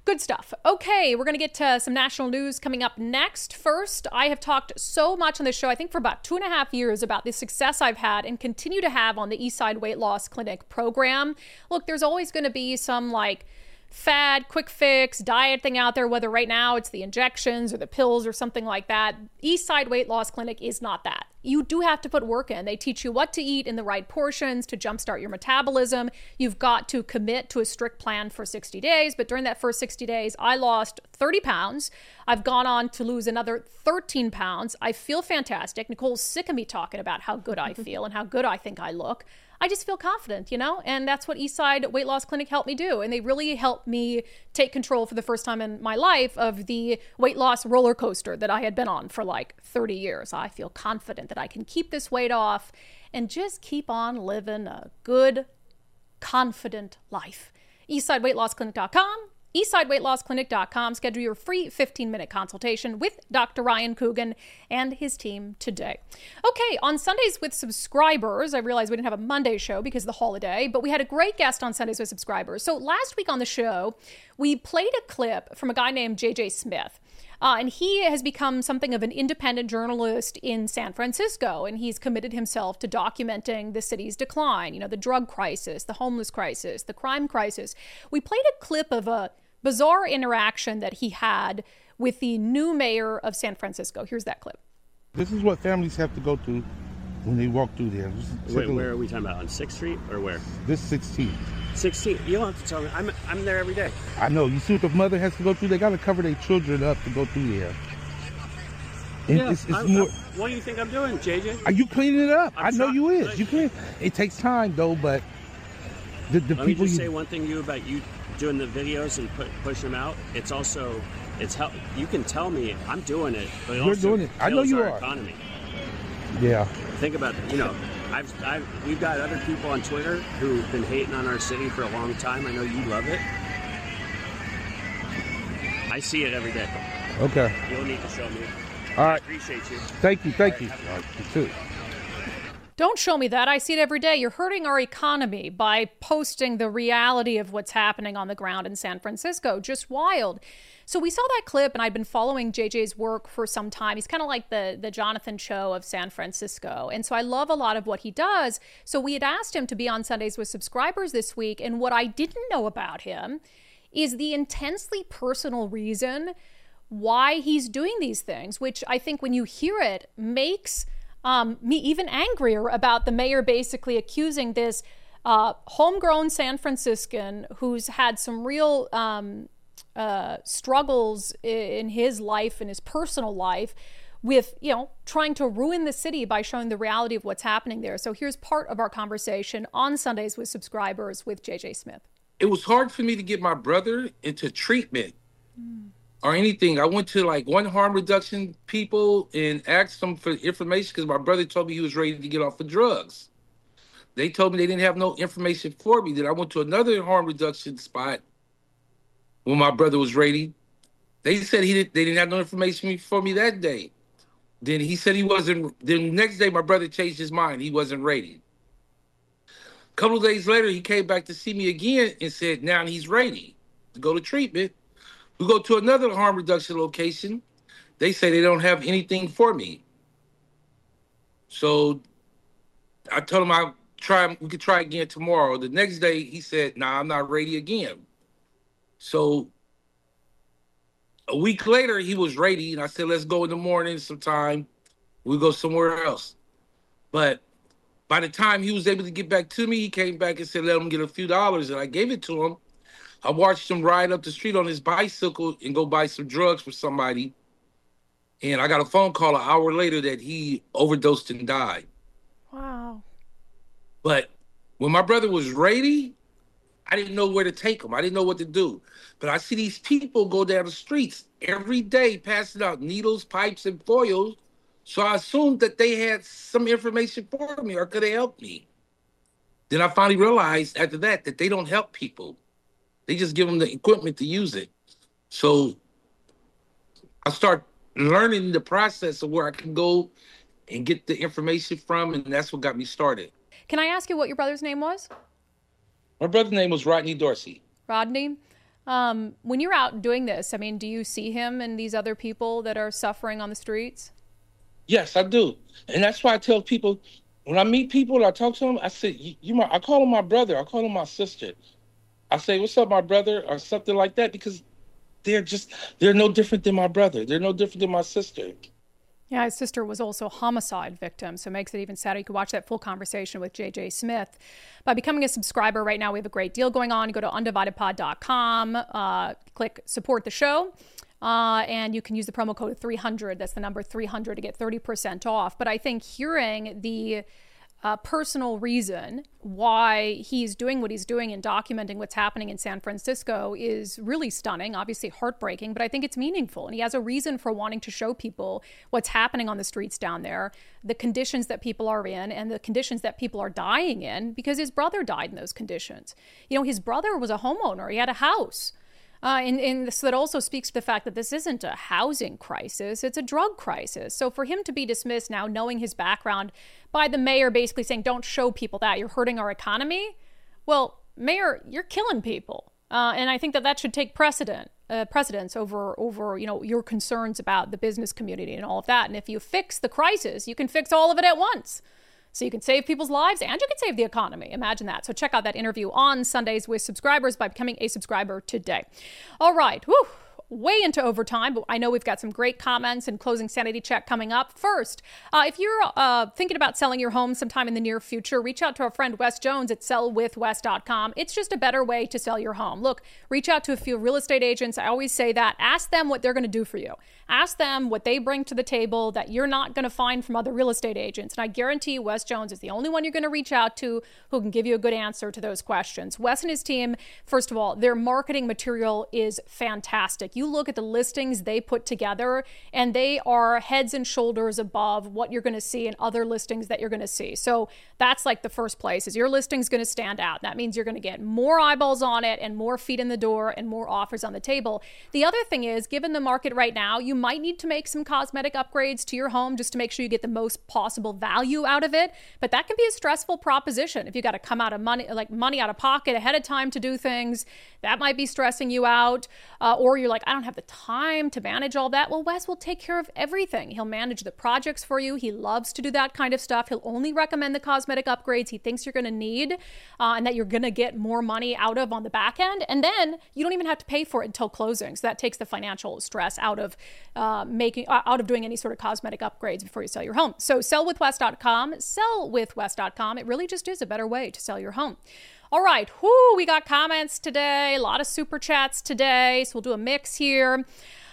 Good stuff. Okay, we're going to get to some national news coming up next. First, I have talked so much on this show, I think for about 2.5 years, about the success I've had and continue to have on the Eastside Weight Loss Clinic program. Look, there's always going to be some fad, quick fix, diet thing out there, whether right now it's the injections or the pills or something like that. Eastside Weight Loss Clinic is not that. You do have to put work in. They teach you what to eat in the right portions to jumpstart your metabolism. You've got to commit to a strict plan for 60 days. But during that first 60 days, I lost 30 pounds. I've gone on to lose another 13 pounds. I feel fantastic. Nicole's sick of me talking about how good I feel and how good I think I look. I just feel confident, and that's what Eastside Weight Loss Clinic helped me do. And they really helped me take control for the first time in my life of the weight loss roller coaster that I had been on for 30 years. I feel confident that I can keep this weight off and just keep on living a good, confident life. EastsideWeightLossClinic.com. EastsideWeightLossClinic.com. Schedule your free 15-minute consultation with Dr. Ryan Coogan and his team today. Okay, on Sundays with Subscribers, I realized we didn't have a Monday show because of the holiday, but we had a great guest on Sundays with Subscribers. So last week on the show, we played a clip from a guy named JJ Smith. And he has become something of an independent journalist in San Francisco, and he's committed himself to documenting the city's decline, the drug crisis, the homeless crisis, the crime crisis. We played a clip of a bizarre interaction that he had with the new mayor of San Francisco. Here's that clip. This is what families have to go through when they walk through there. Wait, where are we talking about? On 6th Street or where? This 16th. 16th. You don't have to tell me. I'm there every day. I know. You see what the mother has to go through? They got to cover their children up to go through there. And yeah, it's more. What do you think I'm doing, JJ? Are you cleaning it up? I know you is. You can. It takes time though, but the Let people. Me just say one thing to you about you doing the videos and pushing them out. It's also help. You can tell me I'm doing it, but it You're also doing it. I know you our are. Economy. Yeah. Think about it. We've got other people on Twitter who've been hating on our city for a long time. I know you love it. I see it every day. Okay. You'll need to show me. All right. I appreciate you. Thank you. Thank you. All right, you too. Don't show me that. I see it every day. You're hurting our economy by posting the reality of what's happening on the ground in San Francisco. Just wild. So we saw that clip, and I've been following JJ's work for some time. He's kind of like the Jonathan Cho of San Francisco. And so I love a lot of what he does. So we had asked him to be on Sundays with Subscribers this week. And what I didn't know about him is the intensely personal reason why he's doing these things, which I think when you hear it makes me even angrier about the mayor basically accusing this homegrown San Franciscan who's had some real struggles in his life and his personal life with, trying to ruin the city by showing the reality of what's happening there. So here's part of our conversation on Sundays with Subscribers with JJ Smith. It was hard for me to get my brother into treatment or anything. I went to one harm reduction people and asked them for information because my brother told me he was ready to get off of drugs. They told me they didn't have no information for me. Then I went to another harm reduction spot when my brother was ready. They said they didn't have no information for me that day. Then he said he wasn't. Then the next day my brother changed his mind. He wasn't ready. A couple of days later, he came back to see me again and said now he's ready to go to treatment. We go to another harm reduction location. They say they don't have anything for me. So I told him we could try again tomorrow. The next day he said, nah, I'm not ready again. So a week later he was ready and I said, let's go in the morning sometime. We go somewhere else. But by the time he was able to get back to me, he came back and said, let him get a few dollars. And I gave it to him. I watched him ride up the street on his bicycle and go buy some drugs for somebody. And I got a phone call an hour later that he overdosed and died. Wow. But when my brother was ready, I didn't know where to take him. I didn't know what to do. But I see these people go down the streets every day passing out needles, pipes, and foils. So I assumed that they had some information for me or could they help me. Then I finally realized after that they don't help people. They just give them the equipment to use it. So I start learning the process of where I can go and get the information from, and that's what got me started. Can I ask you what your brother's name was? My brother's name was Rodney Dorsey. Rodney? When you're out doing this, I mean, do you see him and these other people that are suffering on the streets? Yes, I do. And that's why I tell people, when I meet people and I talk to them, I say, I call them my brother. I call them my sister. I say, what's up, my brother, or something like that, because they're no different than my brother. They're no different than my sister. Yeah, his sister was also a homicide victim, so it makes it even sadder. You can watch that full conversation with JJ Smith. By becoming a subscriber right now, we have a great deal going on. You go to undividedpod.com, click support the show, and you can use the promo code 300. That's the number 300 to get 30% off. But I think hearing the personal reason why he's doing what he's doing and documenting what's happening in San Francisco is really stunning, obviously heartbreaking, but I think it's meaningful. And he has a reason for wanting to show people what's happening on the streets down there, the conditions that people are in and the conditions that people are dying in, because his brother died in those conditions. You know, his brother was a homeowner. He had a house. And so that also speaks to the fact that this isn't a housing crisis, it's a drug crisis. So for him to be dismissed now, knowing his background, by the mayor basically saying, don't show people that, you're hurting our economy. Well, mayor, you're killing people. And I think that should take precedence over your concerns about the business community and all of that. And if you fix the crisis, you can fix all of it at once. So you can save people's lives and you can save the economy. Imagine that. So check out that interview on Sundays with subscribers by becoming a subscriber today. All right. Whew. Way into overtime, but I know we've got some great comments and closing sanity check coming up. First, if you're thinking about selling your home sometime in the near future, reach out to our friend Wes Jones at sellwithwes.com. It's just a better way to sell your home. Look, reach out to a few real estate agents. I always say that. Ask them what they're going to do for you. Ask them what they bring to the table that you're not going to find from other real estate agents. And I guarantee you, Wes Jones is the only one you're going to reach out to who can give you a good answer to those questions. Wes and his team, first of all, their marketing material is fantastic. You look at the listings they put together, and they are heads and shoulders above what you're going to see in other listings that you're going to see. So that's like the first place, is your listing's going to stand out. That means you're going to get more eyeballs on it and more feet in the door and more offers on the table. The other thing is, given the market right now, you might need to make some cosmetic upgrades to your home just to make sure you get the most possible value out of it. But that can be a stressful proposition. If you got to come out of money out of pocket ahead of time to do things, that might be stressing you out. Or you're like, I don't have the time to manage all that. Well, Wes will take care of everything. He'll manage the projects for you. He loves to do that kind of stuff. He'll only recommend the cosmetic upgrades he thinks you're going to need and that you're going to get more money out of on the back end. And then you don't even have to pay for it until closing. So that takes the financial stress out of doing any sort of cosmetic upgrades before you sell your home. So sellwithwes.com, sellwithwes.com. It really just is a better way to sell your home. All right, we got comments today, a lot of super chats today, so we'll do a mix here.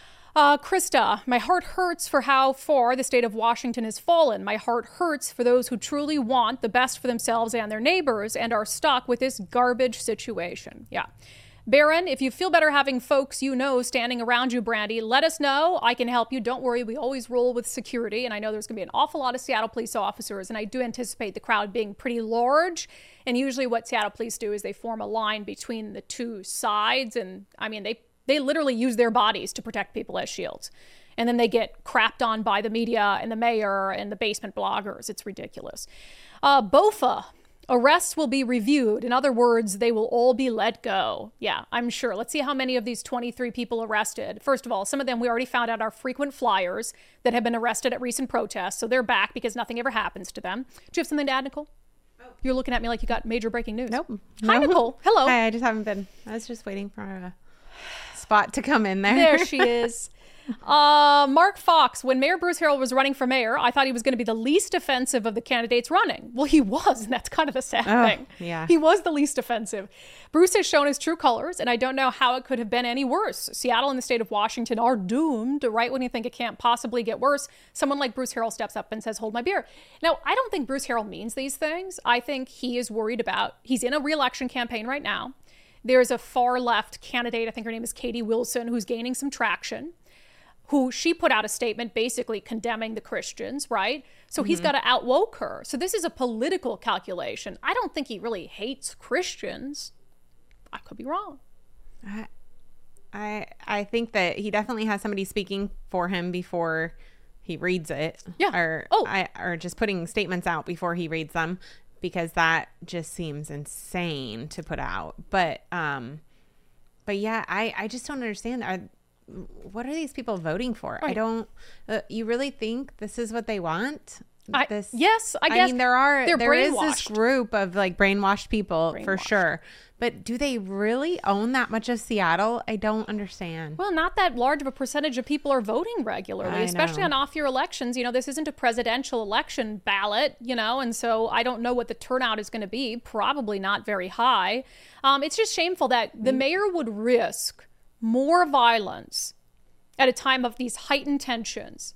Krista, my heart hurts for how far the state of Washington has fallen. My heart hurts for those who truly want the best for themselves and their neighbors and are stuck with this garbage situation. Yeah. Baron, if you feel better having folks you know standing around you, Brandy, let us know. I can help you. Don't worry. We always roll with security. And I know there's going to be an awful lot of Seattle police officers. And I do anticipate the crowd being pretty large. And usually what Seattle police do is they form a line between the two sides. And I mean, they literally use their bodies to protect people as shields. And then they get crapped on by the media and the mayor and the basement bloggers. It's ridiculous. BOFA. Arrests will be reviewed. In other words, they will all be let go. Yeah, I'm sure. Let's see how many of these 23 people arrested. First of all, some of them we already found out are frequent flyers that have been arrested at recent protests. So they're back because nothing ever happens to them. Do you have something to add, Nicole? Oh. You're looking at me like you got major breaking news. Nope. Hi, Nicole. Hello. Hi, I just haven't been. I was just waiting for a spot to come in there. There she is. Mark Fox, when Mayor Bruce Harrell was running for mayor, I thought he was going to be the least offensive of the candidates running. Well, he was, and that's kind of the sad thing. Yeah. He was the least offensive. Bruce has shown his true colors, and I don't know how it could have been any worse. Seattle and the state of Washington are doomed, right when you think it can't possibly get worse. Someone like Bruce Harrell steps up and says, hold my beer. Now, I don't think Bruce Harrell means these things. I think he is worried about, he's in a re-election campaign right now. There's a far left candidate, I think her name is Katie Wilson, who's gaining some traction, who she put out a statement basically condemning the Christians, right? So he's got to outwoke her. So this is a political calculation. I don't think he really hates Christians. I could be wrong. I think that he definitely has somebody speaking for him before he reads it. Yeah. Or just putting statements out before he reads them, because that just seems insane to put out. But But yeah, I just don't understand. What are these people voting for? Right. I don't. You really think this is what they want? Yes, I guess. I mean, there is brainwashed. this group of like brainwashed people for sure. But do they really own that much of Seattle? I don't understand. Well, not that large of a percentage of people are voting regularly, especially on off-year elections. You know, this isn't a presidential election ballot, you know, and so I don't know what the turnout is going to be. Probably not very high. It's just shameful that the mayor would risk more violence at a time of these heightened tensions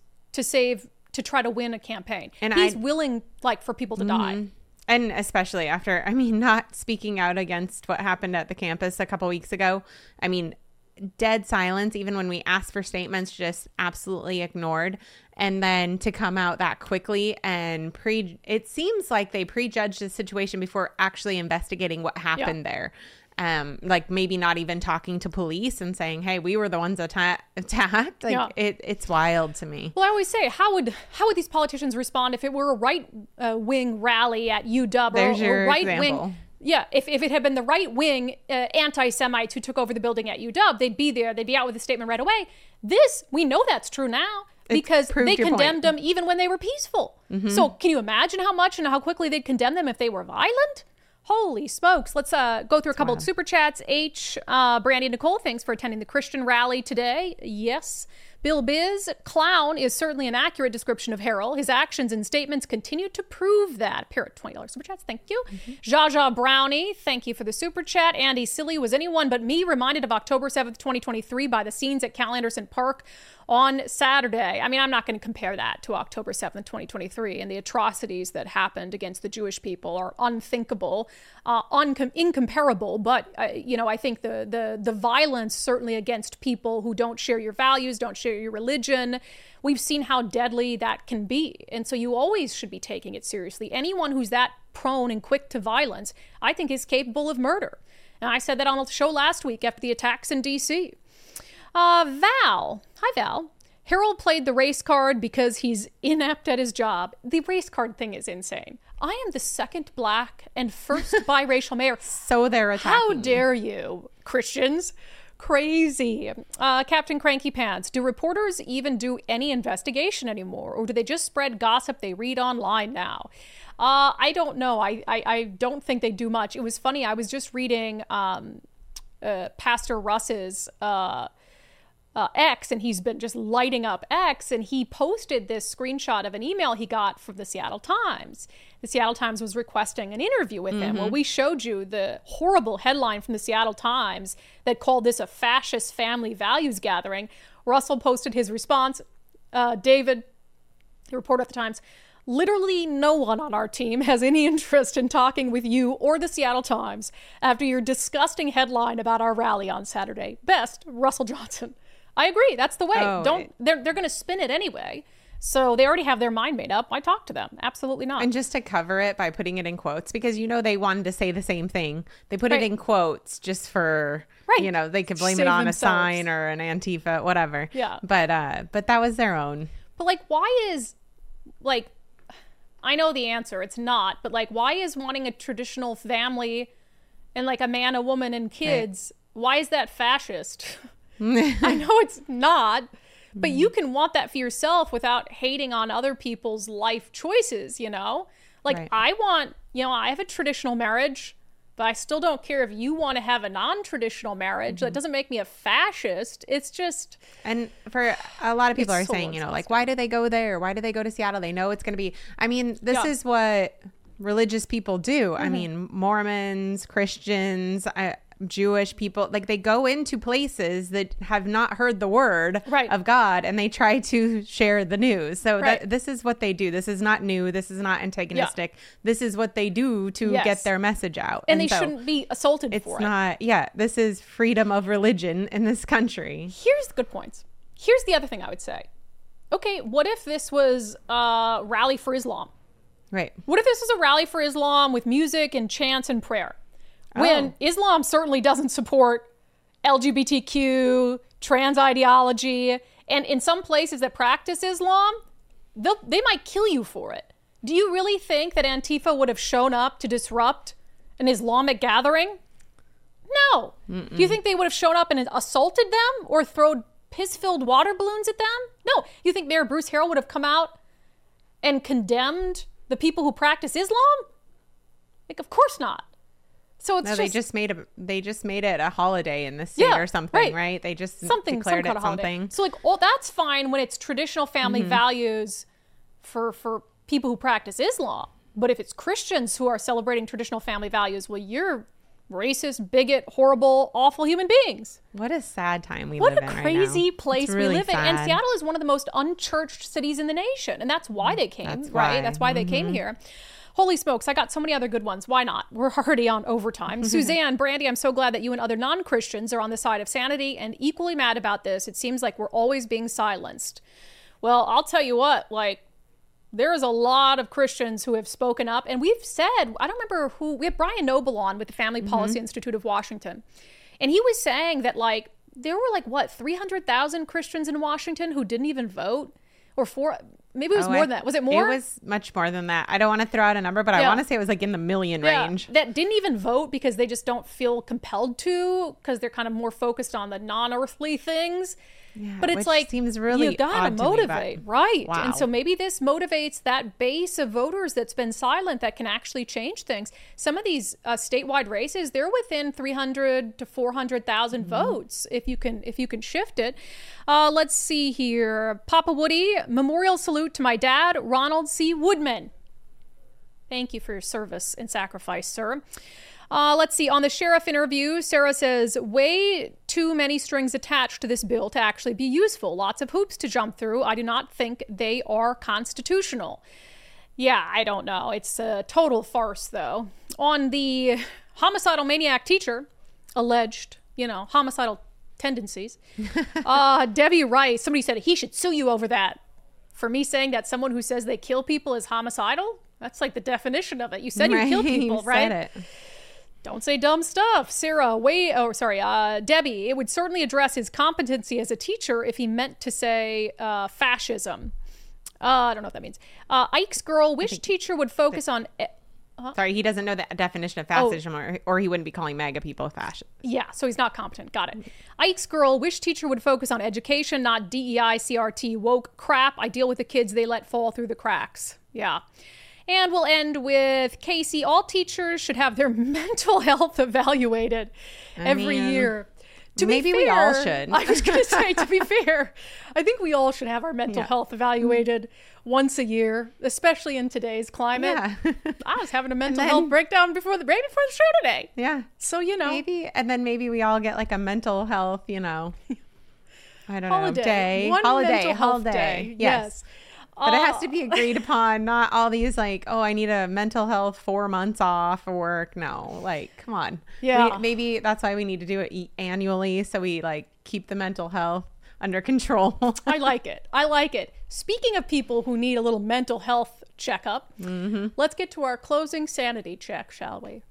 to try to win a campaign. And he's willing, like, for people to die. And especially after, I mean, not speaking out against what happened at the campus a couple weeks ago. I mean, dead silence, even when we asked for statements, just absolutely ignored. And then to come out that quickly and it seems like they prejudged the situation before actually investigating what happened there. Like maybe not even talking to police and saying, hey, we were the ones attacked. Like it's wild to me. Well, I always say, how would these politicians respond if it were a right wing rally at UW? There's your right example. Wing? Yeah, if it had been the right wing anti-Semites who took over the building at UW, they'd be there. They'd be out with a statement right away. We know that's true now because they condemned them even when they were peaceful. So can you imagine how much and how quickly they'd condemn them if they were violent? Holy smokes. Let's go through a couple of super chats. Brandy and Nicole, thanks for attending the Christian rally today. Yes. Bill Biz, clown is certainly an accurate description of Harrell. His actions and statements continue to prove that. Parrot, $20 super chats, thank you. Jaja Brownie, thank you for the super chat. Andy Silly, was anyone but me reminded of October 7th, 2023 by the scenes at Cal Anderson Park on Saturday? I mean, I'm not going to compare that to October 7th, 2023, and the atrocities that happened against the Jewish people are unthinkable, incomparable, but, I think the violence certainly against people who don't share your values, don't share your religion, we've seen how deadly that can be. And so you always should be taking it seriously. Anyone who's that prone and quick to violence, I think is capable of murder. And I said that on the show last week after the attacks in D.C. Val. Hi, Val. Harold played the race card because he's inept at his job. The race card thing is insane. I am the second black and first biracial mayor. So they're attacking. How dare you, Christians? Crazy. Captain Cranky Pants. Do reporters even do any investigation anymore? Or do they just spread gossip they read online now? I don't know. I don't think they do much. It was funny. I was just reading Pastor Russ's X, and he's been just lighting up X, and he posted this screenshot of an email he got from the Seattle Times. The Seattle Times was requesting an interview with him. Well, we showed you the horrible headline from the Seattle Times that called this a fascist family values gathering. Russell posted his response. David, the reporter at the Times, literally no one on our team has any interest in talking with you or the Seattle Times after your disgusting headline about our rally on Saturday. Best, Russell Johnson. I agree. That's the way. They're going to spin it anyway. So they already have their mind made up. Why talk to them? Absolutely not. And just to cover it by putting it in quotes, because they wanted to say the same thing. They put it in quotes just for, they could blame it on a sign or an Antifa, whatever. Yeah. But that was their own. But why is I know the answer. It's not. But why is wanting a traditional family and a man, a woman, and kids, why is that fascist? I know it's not, but you can want that for yourself without hating on other people's life choices, Right. I have a traditional marriage, but I still don't care if you want to have a non-traditional marriage. That doesn't make me a fascist. It's just... And for a lot of people are saying, why do they go there? Why do they go to Seattle? They know it's going to be... I mean, this is what religious people do. I mean, Mormons, Christians... Jewish people, they go into places that have not heard the word of God, and they try to share the news. So this is what they do. This is not new. This is not antagonistic. This is what they do to get their message out. And they shouldn't be assaulted for it. It's not, this is freedom of religion in this country. Here's the good points. Here's the other thing I would say. Okay, what if this was a rally for Islam? Right. What if this was a rally for Islam with music and chants and prayer? When Islam certainly doesn't support LGBTQ, trans ideology, and in some places that practice Islam, they might kill you for it. Do you really think that Antifa would have shown up to disrupt an Islamic gathering? No. Do you think they would have shown up and assaulted them or thrown piss-filled water balloons at them? No. You think Mayor Bruce Harrell would have come out and condemned the people who practice Islam? Like, of course not. So it's they just made it a holiday in the state or something, right? They just declared it something. So like, that's fine when it's traditional family values for people who practice Islam. But if it's Christians who are celebrating traditional family values, well, you're racist, bigot, horrible, awful human beings. What a sad time we live in right now. What a crazy place we live in. And sad. Seattle is one of the most unchurched cities in the nation. And that's why they came, right? That's why they came here. Holy smokes, I got so many other good ones. Why not? We're already on overtime. Suzanne, Brandy, I'm so glad that you and other non-Christians are on the side of sanity and equally mad about this. It seems like we're always being silenced. Well, I'll tell you what, like, there is a lot of Christians who have spoken up. And we've said, I don't remember who, we have Brian Noble on with the Family Policy Institute of Washington. And he was saying that, like, there were, like, what, 300,000 Christians in Washington who didn't even vote? Or maybe it was more than that. Was it more? It was much more than that. I don't want to throw out a number, but I want to say it was like in the million range. That didn't even vote because they just don't feel compelled to, because they're kind of more focused on the non-earthly things. Yeah, but it's like, seems really you gotta motivate, right? Wow. And so maybe this motivates that base of voters that's been silent that can actually change things. Some of these statewide races, they're within 300 to 400,000 votes if you can shift it. Let's see here. Papa Woody, memorial salute to my dad, Ronald C. Woodman. Thank you for your service and sacrifice, sir. Let's see. On the sheriff interview, Sarah says, way too many strings attached to this bill to actually be useful. Lots of hoops to jump through. I do not think they are constitutional. Yeah, I don't know. It's a total farce, though. On the homicidal maniac teacher, alleged, homicidal tendencies, Debbie Rice, somebody said he should sue you over that. For me saying that someone who says they kill people is homicidal? That's like the definition of it. You said you kill people, right? Said it. Don't say dumb stuff. Debbie, it would certainly address his competency as a teacher if he meant to say fascism. I don't know what that means. Ike's girl, which teacher would focus on... Sorry, he doesn't know the definition of fascism, or he wouldn't be calling MAGA people fascists. Yeah, so he's not competent. Got it. Ike's girl, which teacher would focus on education, not DEI, CRT, woke crap? I deal with the kids they let fall through the cracks. Yeah. And we'll end with Casey. All teachers should have their mental health evaluated every year. Maybe we all should. I was going to say, to be fair, I think we all should have our mental health evaluated once a year, especially in today's climate. Yeah. I was having a mental health breakdown before the show today. Yeah. So, maybe we all get like a mental health, I don't know, day. One holiday. Holiday. Yes. But it has to be agreed upon, not all these like, I need a mental health 4 months off for work. No, like, come on. Yeah. Maybe that's why we need to do it annually, so we like keep the mental health under control. I like it. Speaking of people who need a little mental health checkup, let's get to our closing sanity check, shall we?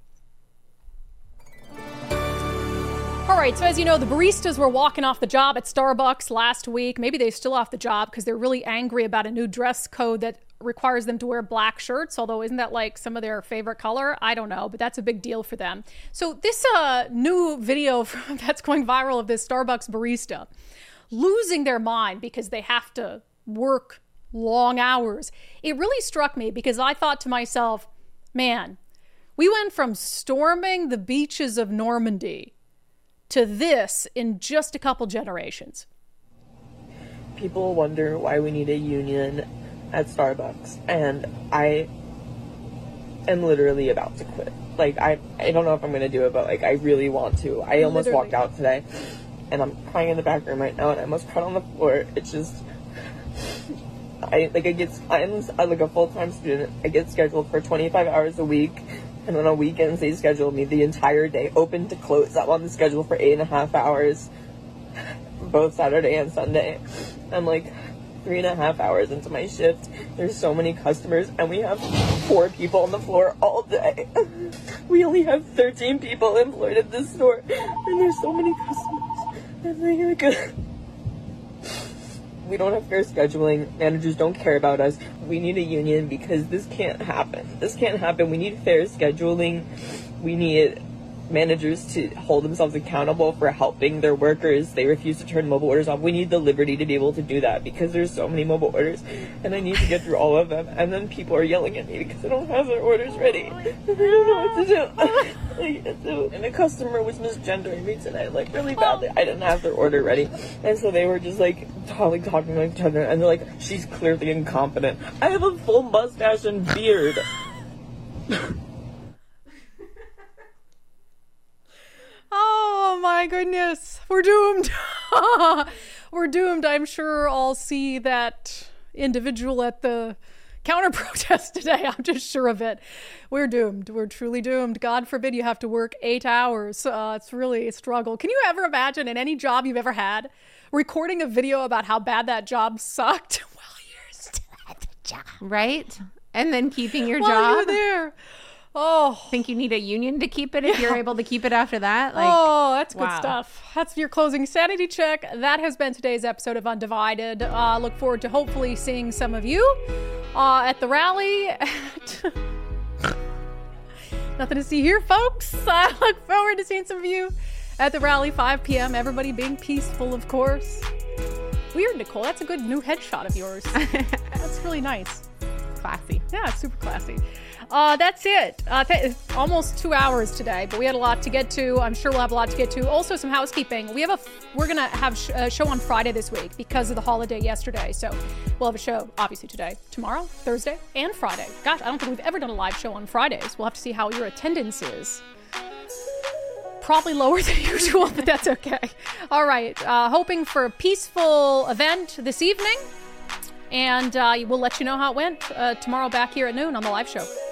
All right, so as you know, the baristas were walking off the job at Starbucks last week. Maybe they're still off the job because they're really angry about a new dress code that requires them to wear black shirts, although isn't that like some of their favorite color? I don't know, but that's a big deal for them. So this new video that's going viral of this Starbucks barista losing their mind because they have to work long hours. It really struck me because I thought to myself, man, we went from storming the beaches of Normandy to this in just a couple generations. People wonder why we need a union at Starbucks, and I am literally about to quit. Like, I don't know if I'm going to do it, but, like, I really want to. I almost walked out today, and I'm crying in the back room right now, and I almost cried on the floor. It's just... I'm like a full-time student. I get scheduled for 25 hours a week, and on weekends they schedule me the entire day, open to close. I'm on the schedule for 8.5 hours, both Saturday and Sunday. I'm like 3.5 hours into my shift. There's so many customers, and we have 4 people on the floor all day. We only have 13 people employed at this store, and there's so many customers. And we don't have fair scheduling. Managers don't care about us. We need a union because this can't happen. We need fair scheduling. We need managers to hold themselves accountable for helping their workers. They refuse to turn mobile orders off. We need the liberty to be able to do that because there's so many mobile orders and I need to get through all of them. And then people are yelling at me because I don't have their orders ready. I don't know what to do. And a customer was misgendering me today, like really badly. I didn't have their order ready. And so they were just like talking to each other and they're like, she's clearly incompetent. I have a full mustache and beard. Oh my goodness. We're doomed. We're doomed. I'm sure I'll see that individual at the counter protest today. I'm just sure of it. We're doomed. We're truly doomed. God forbid you have to work 8 hours. It's really a struggle. Can you ever imagine in any job you've ever had, recording a video about how bad that job sucked while you're still at the job? Right? And then keeping your while job. You're there. Oh, think you need a union to keep it if you're able to keep it after that? Like, oh, that's good stuff. That's your closing sanity check. That has been today's episode of Undivided. Look forward to hopefully seeing some of you at the rally. Nothing to see here, folks. I look forward to seeing some of you at the rally, 5 p.m. Everybody being peaceful, of course. Weird, Nicole. That's a good new headshot of yours. That's really nice. Classy. Yeah, it's super classy. That's it. Almost 2 hours today, but we had a lot to get to. I'm sure we'll have a lot to get to. Also, some housekeeping. We're gonna have a show on Friday this week because of the holiday yesterday. So we'll have a show obviously today, tomorrow, Thursday, and Friday. Gosh, I don't think we've ever done a live show on Fridays. We'll have to see how your attendance is. Probably lower than usual, but that's okay. All right. Hoping for a peaceful event this evening. And we'll let you know how it went tomorrow back here at noon on the live show.